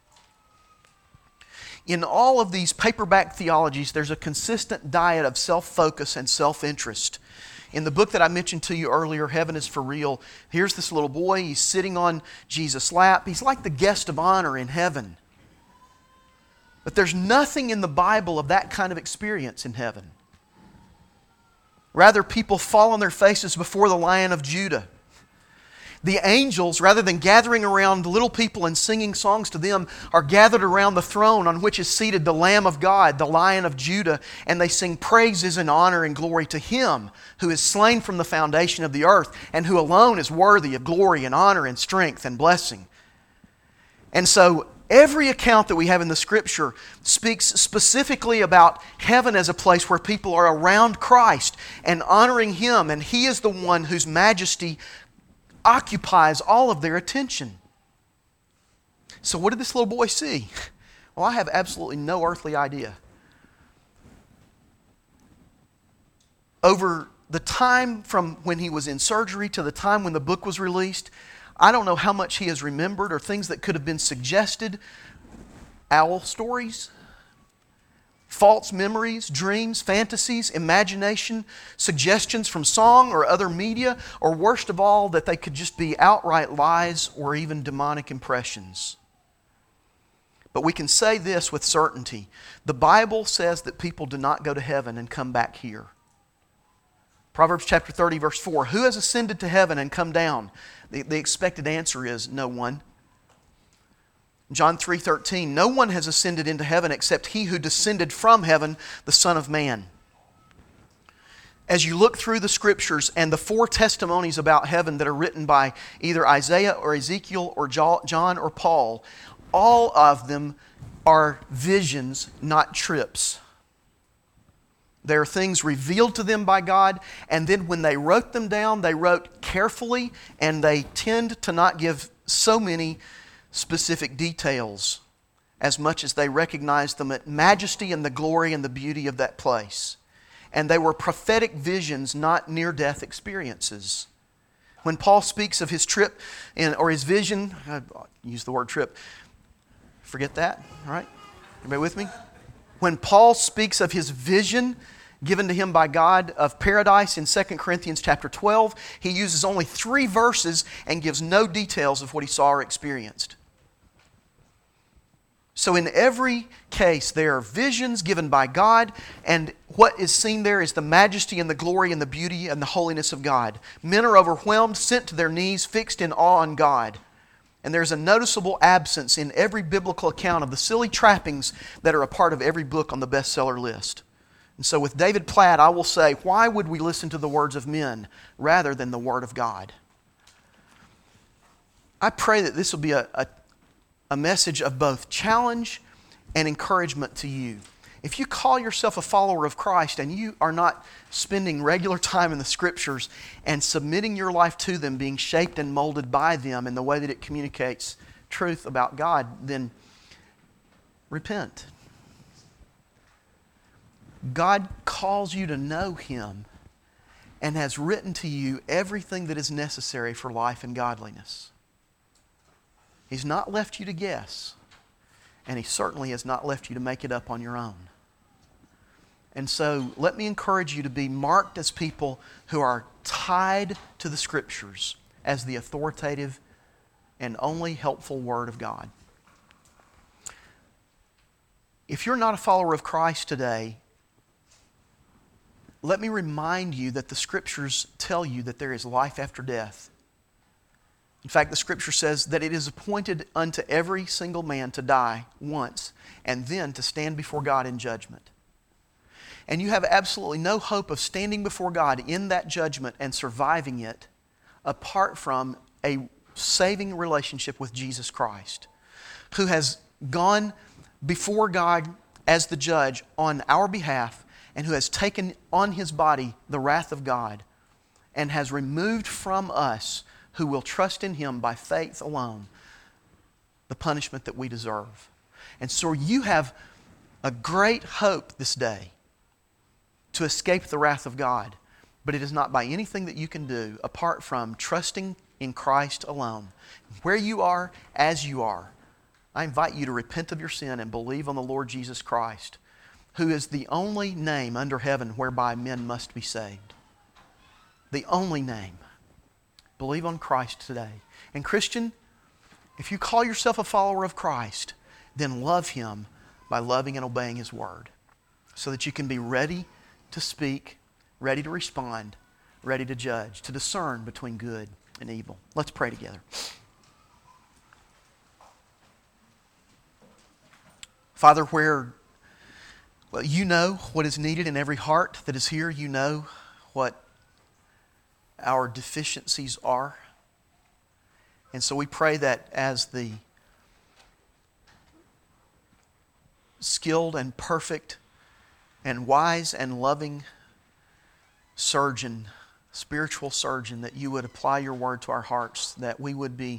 In all of these paperback theologies, there's a consistent diet of self-focus and self-interest. In the book that I mentioned to you earlier, Heaven is for Real, here's this little boy. He's sitting on Jesus' lap. He's like the guest of honor in heaven. But there's nothing in the Bible of that kind of experience in heaven. Rather, people fall on their faces before the Lion of Judah. The angels, rather than gathering around little people and singing songs to them, are gathered around the throne on which is seated the Lamb of God, the Lion of Judah, and they sing praises and honor and glory to Him who is slain from the foundation of the earth and who alone is worthy of glory and honor and strength and blessing. And so every account that we have in the Scripture speaks specifically about heaven as a place where people are around Christ and honoring Him, and He is the one whose majesty occupies all of their attention. So what did this little boy see? Well, I have absolutely no earthly idea. Over the time from when he was in surgery to the time when the book was released, I don't know how much he has remembered or things that could have been suggested. Owl stories, false memories, dreams, fantasies, imagination, suggestions from song or other media, or worst of all, that they could just be outright lies or even demonic impressions. But we can say this with certainty. The Bible says that people do not go to heaven and come back here. Proverbs chapter thirty, verse four, who has ascended to heaven and come down? The, the expected answer is no one. John three thirteen, no one has ascended into heaven except He who descended from heaven, the Son of Man. As you look through the Scriptures and the four testimonies about heaven that are written by either Isaiah or Ezekiel or John or Paul, all of them are visions, not trips. There are things revealed to them by God, and then when they wrote them down, they wrote carefully, and they tend to not give so many specific details as much as they recognize the majesty and the glory and the beauty of that place. And they were prophetic visions, not near-death experiences. When Paul speaks of his trip in, or his vision, I use the word trip, forget that, all right? Everybody with me? When Paul speaks of his vision given to him by God of paradise in Second Corinthians chapter twelve, he uses only three verses and gives no details of what he saw or experienced. So in every case, there are visions given by God, and what is seen there is the majesty and the glory and the beauty and the holiness of God. Men are overwhelmed, sent to their knees, fixed in awe on God. And there's a noticeable absence in every biblical account of the silly trappings that are a part of every book on the bestseller list. And so with David Platt, I will say, why would we listen to the words of men rather than the Word of God? I pray that this will be a, a, a message of both challenge and encouragement to you. If you call yourself a follower of Christ and you are not spending regular time in the Scriptures and submitting your life to them, being shaped and molded by them in the way that it communicates truth about God, then repent. God calls you to know Him and has written to you everything that is necessary for life and godliness. He's not left you to guess, and He certainly has not left you to make it up on your own. And so let me encourage you to be marked as people who are tied to the Scriptures as the authoritative and only helpful Word of God. If you're not a follower of Christ today, let me remind you that the Scriptures tell you that there is life after death. In fact, the Scripture says that it is appointed unto every single man to die once and then to stand before God in judgment. And you have absolutely no hope of standing before God in that judgment and surviving it apart from a saving relationship with Jesus Christ, who has gone before God as the judge on our behalf and who has taken on His body the wrath of God and has removed from us who will trust in Him by faith alone the punishment that we deserve. And so you have a great hope this day to escape the wrath of God, but it is not by anything that you can do apart from trusting in Christ alone. Where you are, as you are, I invite you to repent of your sin and believe on the Lord Jesus Christ, who is the only name under heaven whereby men must be saved. The only name. Believe on Christ today. And Christian, if you call yourself a follower of Christ, then love Him by loving and obeying His Word, so that you can be ready to speak, ready to respond, ready to judge, to discern between good and evil. Let's pray together. Father, where well, you know what is needed in every heart that is here, you know what our deficiencies are. And so we pray that as the skilled and perfect and wise and loving surgeon, spiritual surgeon, that you would apply your word to our hearts, that we would be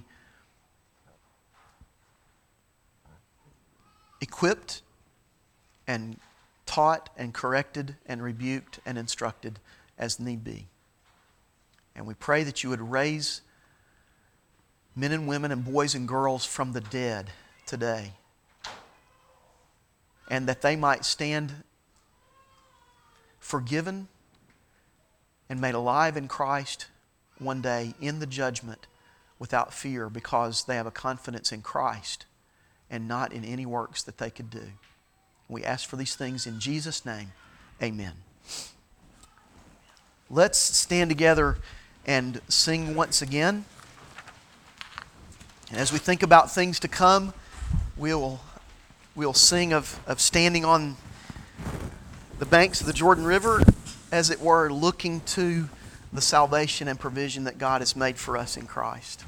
equipped and taught and corrected and rebuked and instructed as need be. And we pray that you would raise men and women and boys and girls from the dead today, and that they might stand forgiven and made alive in Christ one day in the judgment without fear, because they have a confidence in Christ and not in any works that they could do. We ask for these things in Jesus' name. Amen. Let's stand together and sing once again. And as we think about things to come, we'll, we'll sing of, of standing on the banks of the Jordan River, as it were, looking to the salvation and provision that God has made for us in Christ.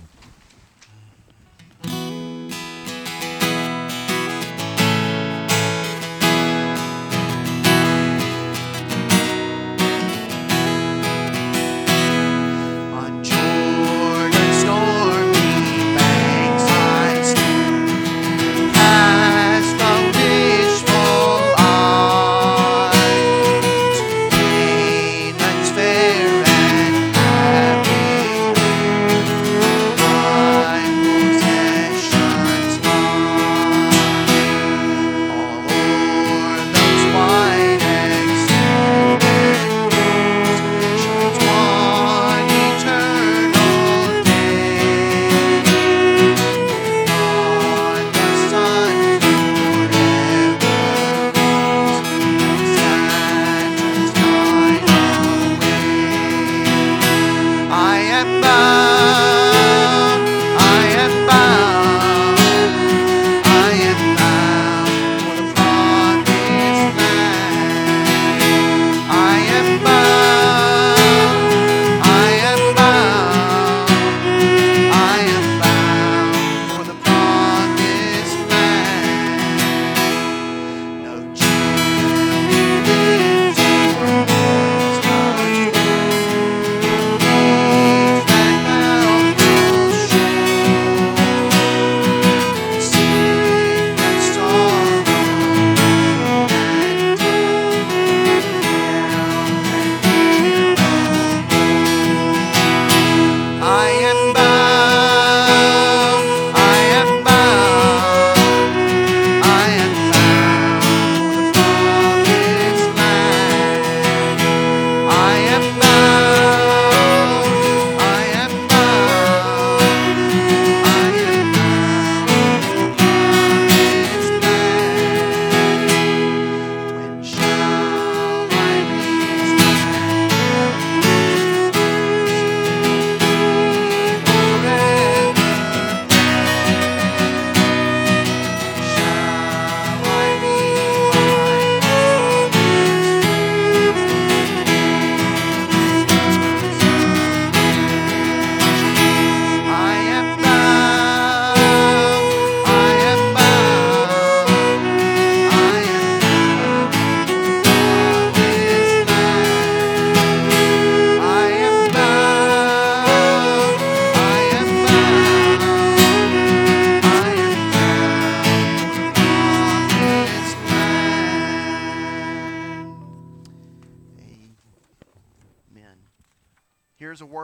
Fair and happy.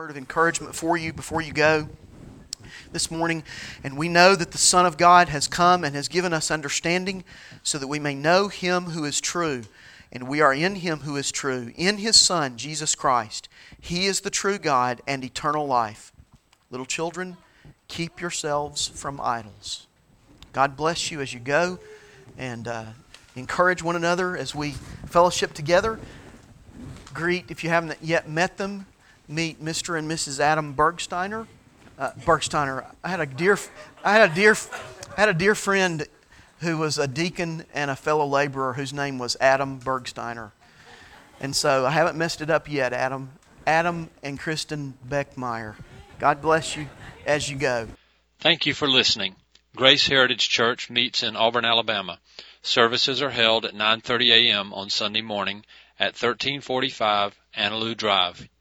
word of encouragement for you before you go this morning. And we know that the Son of God has come and has given us understanding so that we may know Him who is true. And we are in Him who is true, in His Son, Jesus Christ. He is the true God and eternal life. Little children, keep yourselves from idols. God bless you as you go, and uh, encourage one another as we fellowship together. Greet, if you haven't yet met them, meet Mister and Missus Adam Bergsteiner. Uh, Bergsteiner. I had a dear, I had a dear, I had a dear friend who was a deacon and a fellow laborer whose name was Adam Bergsteiner. And so I haven't messed it up yet, Adam. Adam and Kristen Beckmeyer. God bless you as you go. Thank you for listening. Grace Heritage Church meets in Auburn, Alabama. Services are held at nine thirty a.m. on Sunday morning at thirteen forty-five Annaloo Drive,